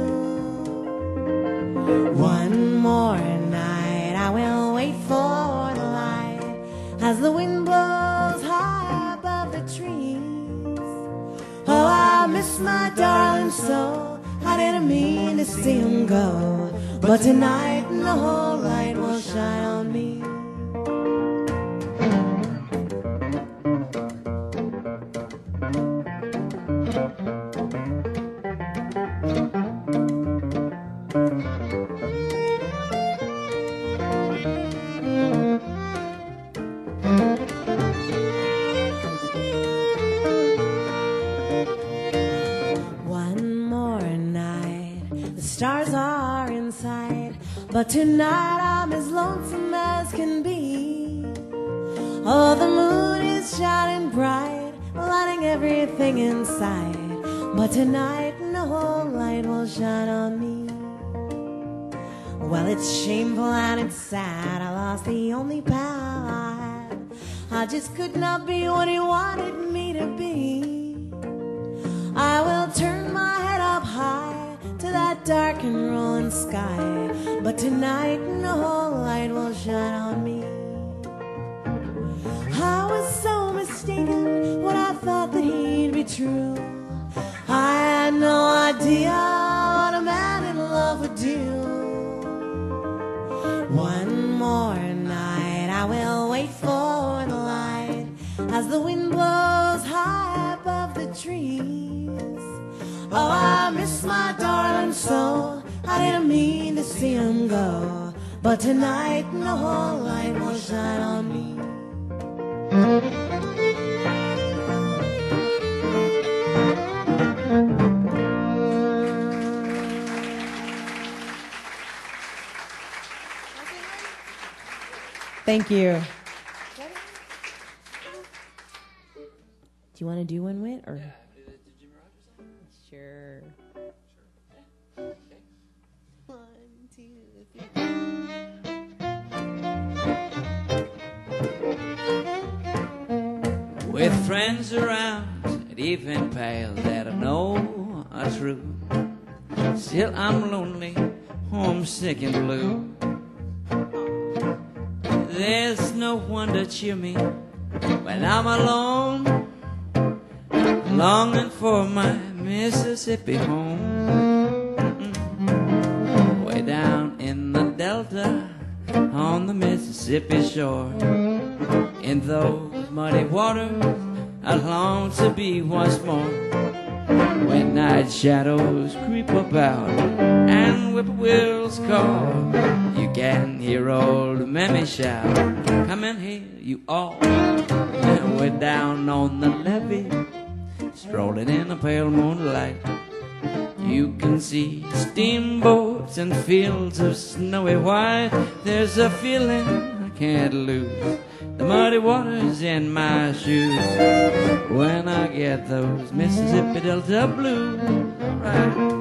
One more night I will wait for the light as the wind blows high above the trees. Oh, I miss my darling so. I didn't mean to see him go, but tonight no light will shine on me. Stars are inside, but tonight I'm as lonesome as can be. Oh, the moon is shining bright, lighting everything inside. But tonight no light will shine on me. Well, it's shameful and it's sad. I lost the only pal I had. I just could not be what he wanted me to be. I will turn my head up high to that dark and rolling sky. But tonight no light will shine on me. I was so mistaken when I thought that he'd be true. I had no idea what a man in love would do. One more night I will wait for the light as the wind blows high above the trees. Oh, I miss my darling so. I didn't mean to see him go, but tonight no light will shine on me. Thank you. Do you want to do one, Whit? Or sure. 1, 2, 3. With friends around and even pals that I know are true, still I'm lonely, homesick and blue. There's no one to cheer me when I'm alone, longing for my Mississippi home. Way down in the Delta, on the Mississippi shore, in those muddy waters, I long to be once more. When night shadows creep about and whippoorwills call, you can hear old Mammy shout, "Come in here, you all." And we're down on the levee, strolling in the pale moonlight. You can see steamboats and fields of snowy white. There's a feeling I can't lose, the muddy waters in my shoes, when I get those Mississippi Delta blues. All right.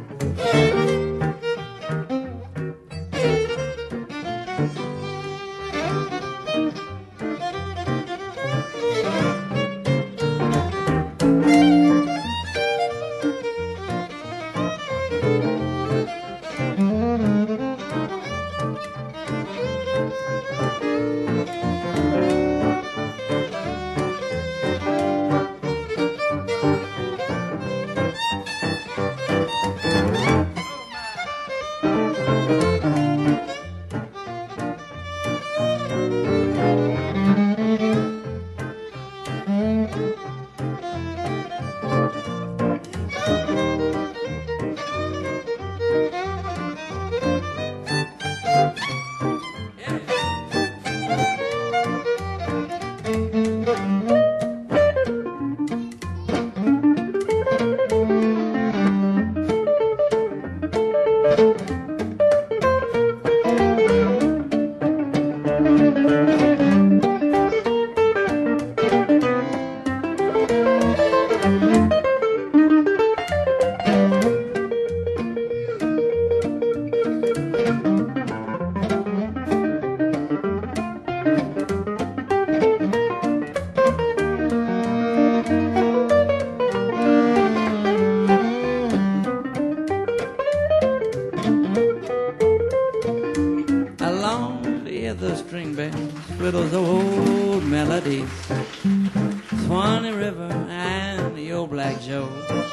Those old melodies, Swanee River and the old Black Joe,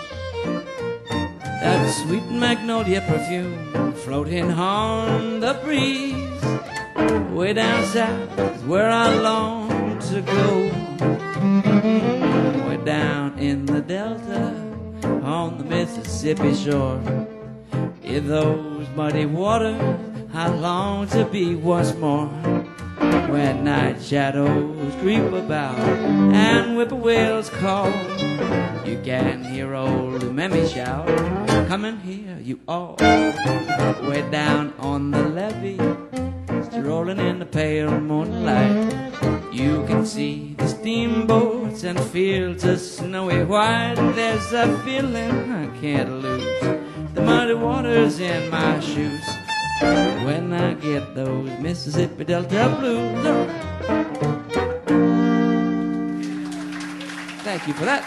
that sweet magnolia perfume floating on the breeze, way down south is where I long to go. Way down in the Delta, on the Mississippi shore, in those muddy waters I long to be once more. When night shadows creep about and whippoorwills call, you can hear old Mammy shout, "Come in here, you all." Way down on the levee, strolling in the pale moonlight, you can see the steamboats and fields of snowy white. There's a feeling I can't lose, the muddy waters in my shoes, when I get those Mississippi Delta blues. Thank you for that.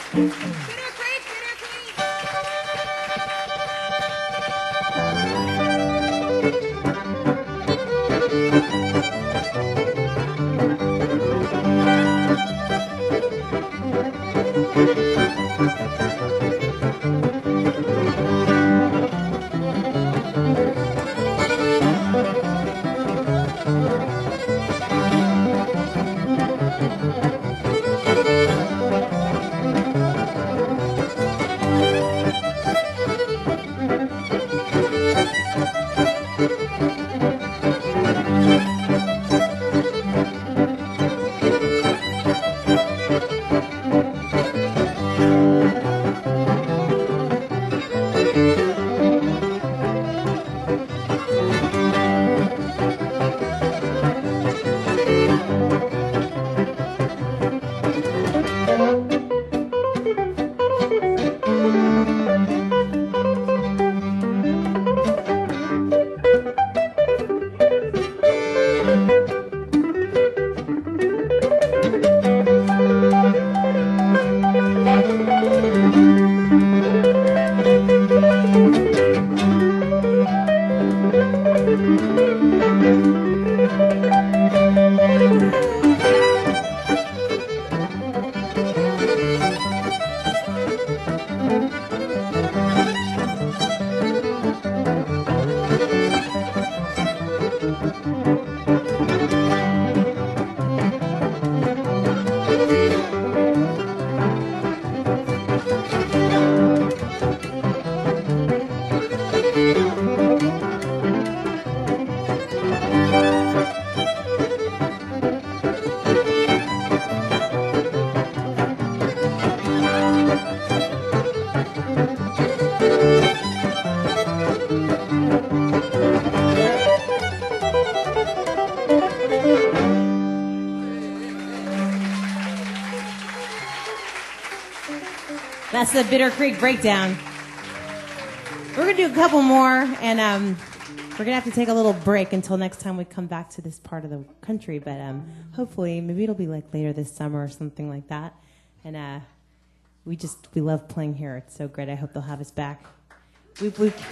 That's the Bitter Creek Breakdown. We're going to do a couple more, and we're going to have to take a little break until next time we come back to this part of the country. But hopefully, maybe it'll be like later this summer or something like that. And we love playing here. It's so great. I hope they'll have us back. We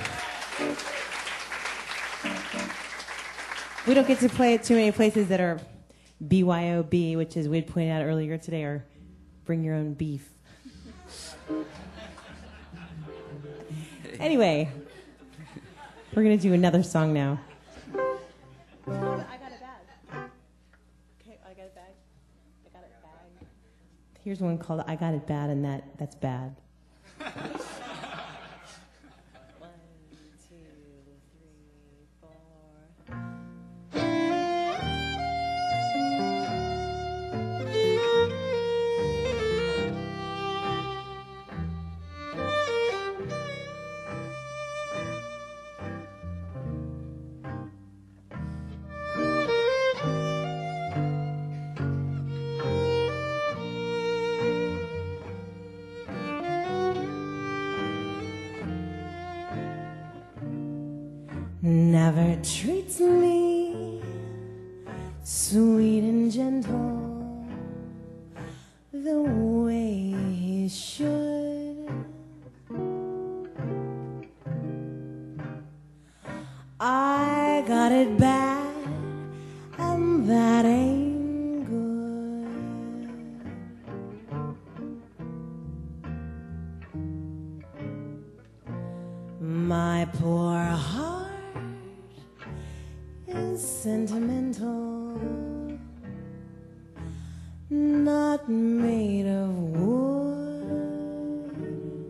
don't get to play at too many places that are BYOB, which is we'd pointed out earlier today, or bring your own beef. Anyway, we're going to do another song now. I got a bag. Okay, I got a bag. I got it bag. Here's one called I Got It Bad, and that's bad. 1, 2, 3, 4. Never treats me sweet and gentle the way he should. I got it bad, and that ain't good. My poor heart is sentimental, not made of wood.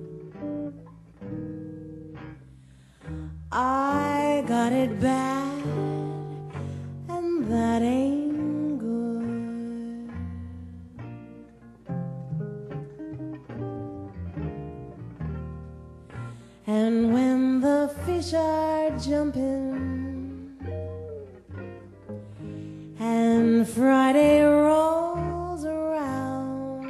I got it bad, and that ain't good. And when the fish are jumping and Friday rolls around,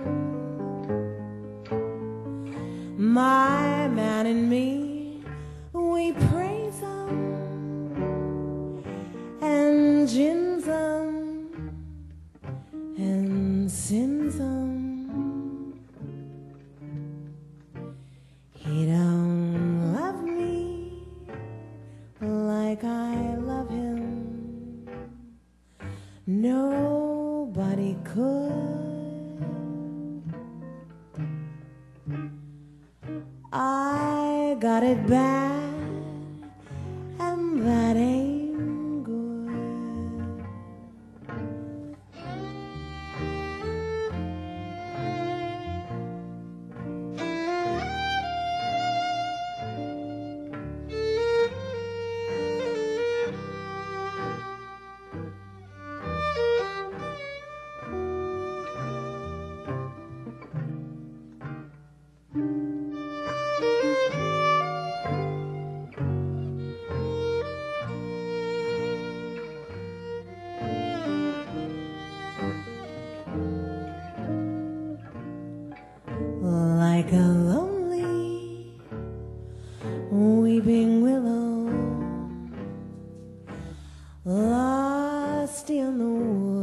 my man and me, we praise him and gins him and sins him. He don't love me like I love him. Nobody could. I got it bad, and that ain't good. Like a lonely weeping willow lost in the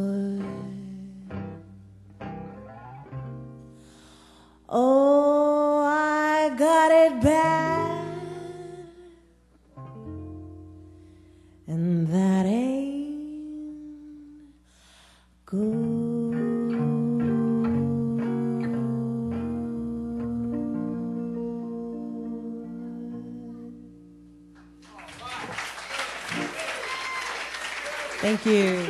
wood. Oh, I got it bad, and that ain't good. Thank you.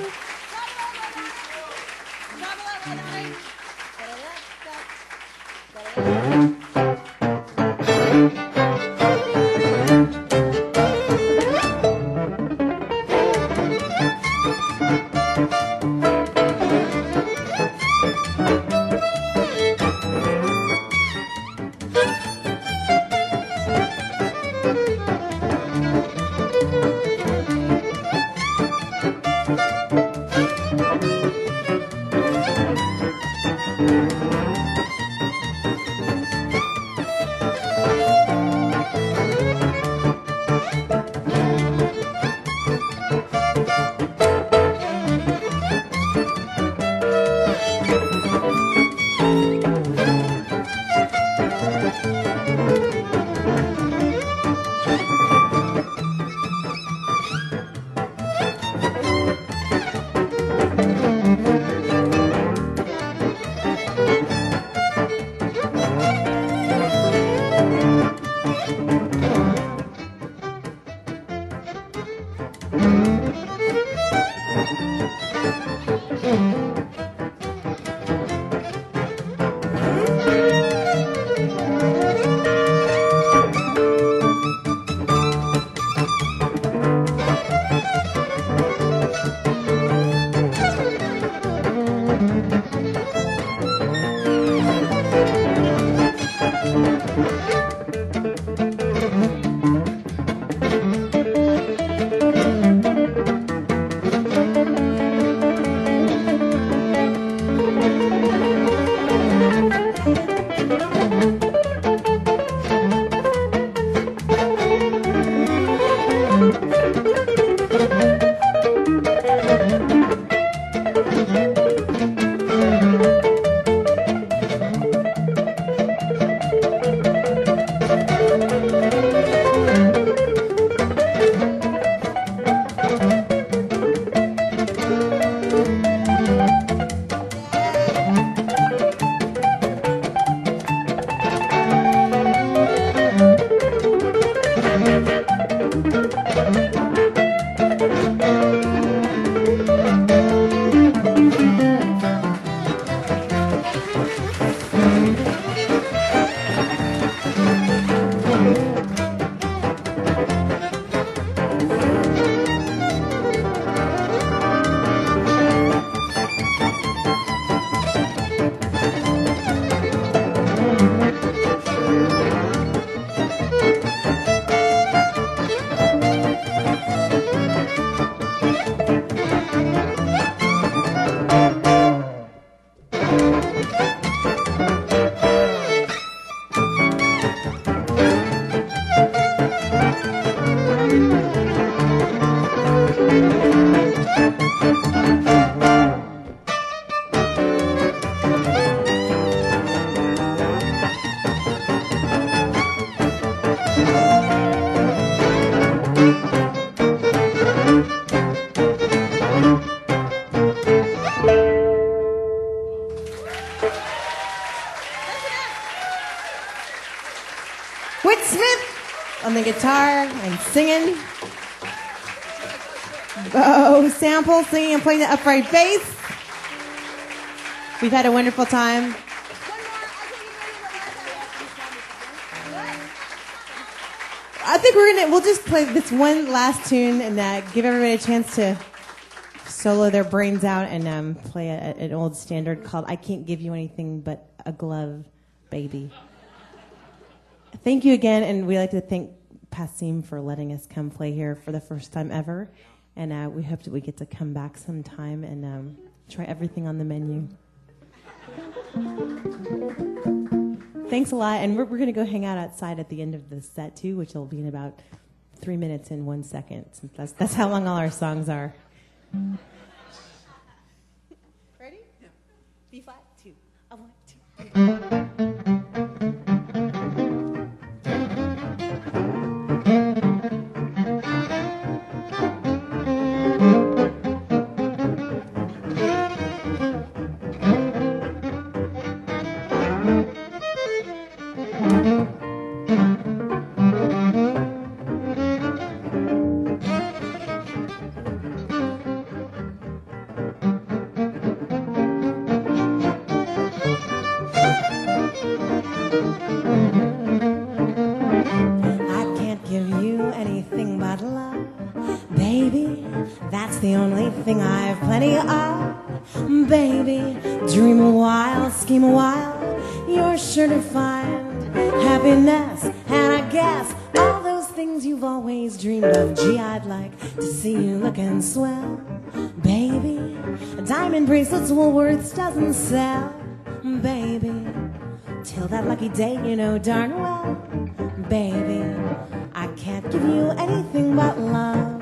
Whit Smith on the guitar and singing. Bo Sample singing and playing the upright bass. We've had a wonderful time. I think we'll just play this one last tune and give everybody a chance to solo their brains out and play an old standard called I Can't Give You Anything But a Glove, Baby. Thank you again, and we'd like to thank Passim for letting us come play here for the first time ever. And we hope that we get to come back sometime and try everything on the menu. Thanks a lot, and we're going to go hang out outside at the end of the set, too, which will be in about 3 minutes and 1 second. That's how long all our songs are. Ready? Yeah. B flat, 2. 1, 2. Swell, baby, diamond bracelets Woolworths doesn't sell, baby, till that lucky day you know darn well, baby, I can't give you anything but love.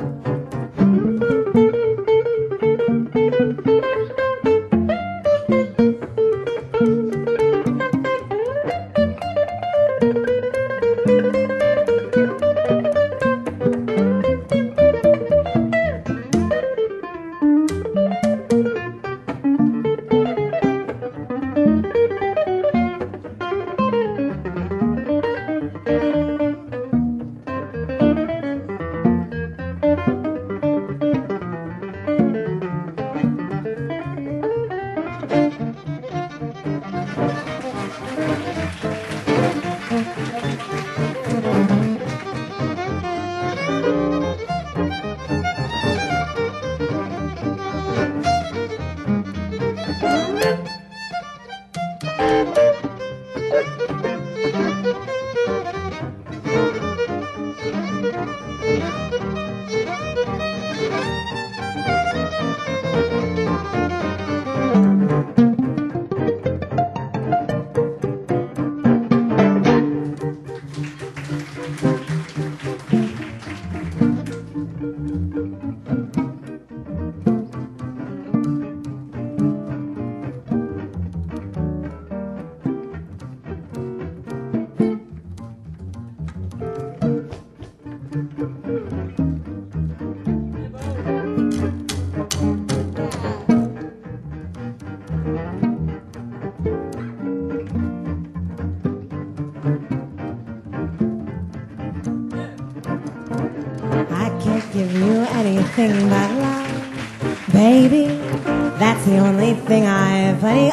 Anything but love, baby, that's the only thing I have plenty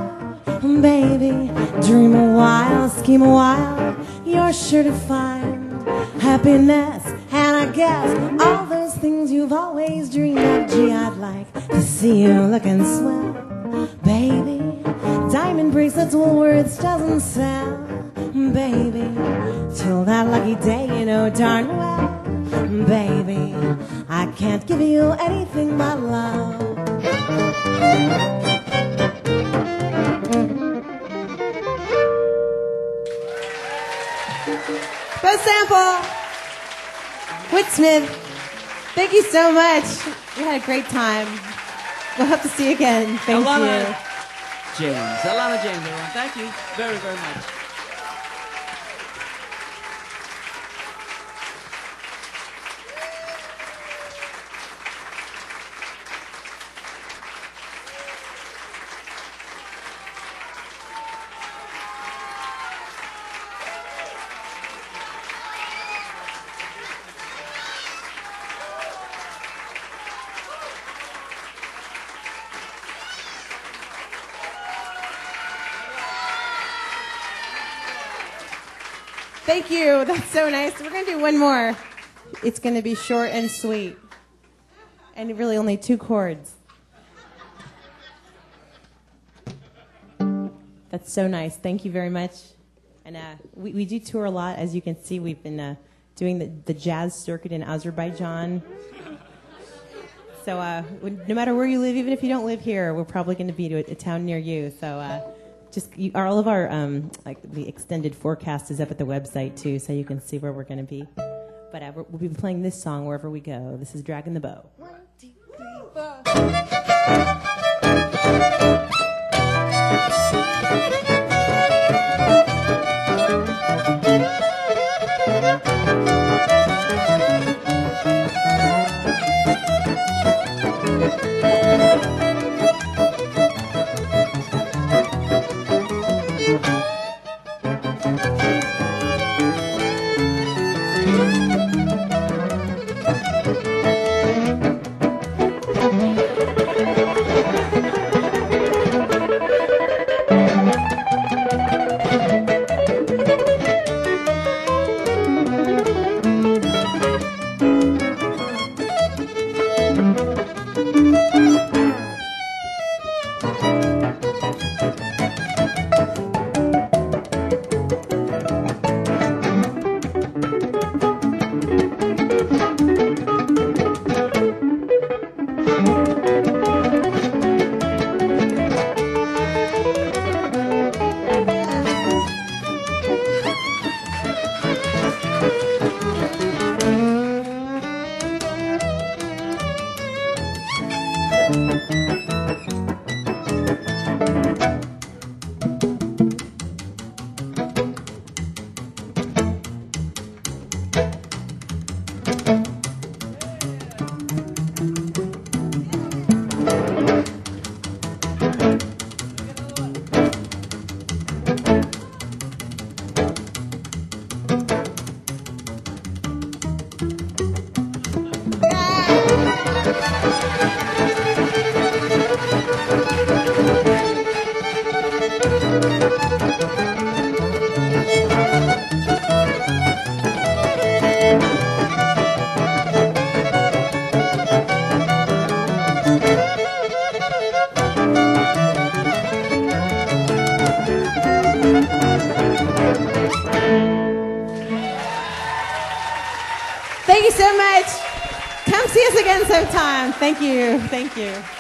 of, baby, dream a while, scheme a while, you're sure to find happiness, and I guess all those things you've always dreamed of. Gee, I'd like to see you looking swell, baby, diamond bracelets Woolworths doesn't sell, baby, till that lucky day you know darn well, baby, I can't give you anything but love. Bo Sample, Whit Smith, thank you so much. We had a great time. We'll hope to see you again. Thank you. Alana James, everyone. Thank you very, very much. Thank you. That's so nice. We're going to do one more. It's going to be short and sweet. And really only 2 chords. That's so nice. Thank you very much. And we do tour a lot. As you can see, we've been doing the jazz circuit in Azerbaijan. So no matter where you live, even if you don't live here, we're probably going to be to a town near you. So all of our like the extended forecast is up at the website too, so you can see where we're going to be. But we'll be playing this song wherever we go. This is Dragging the Bow. 1, 2, 3, 4. Thank you so much. Come see us again sometime. Thank you. Thank you.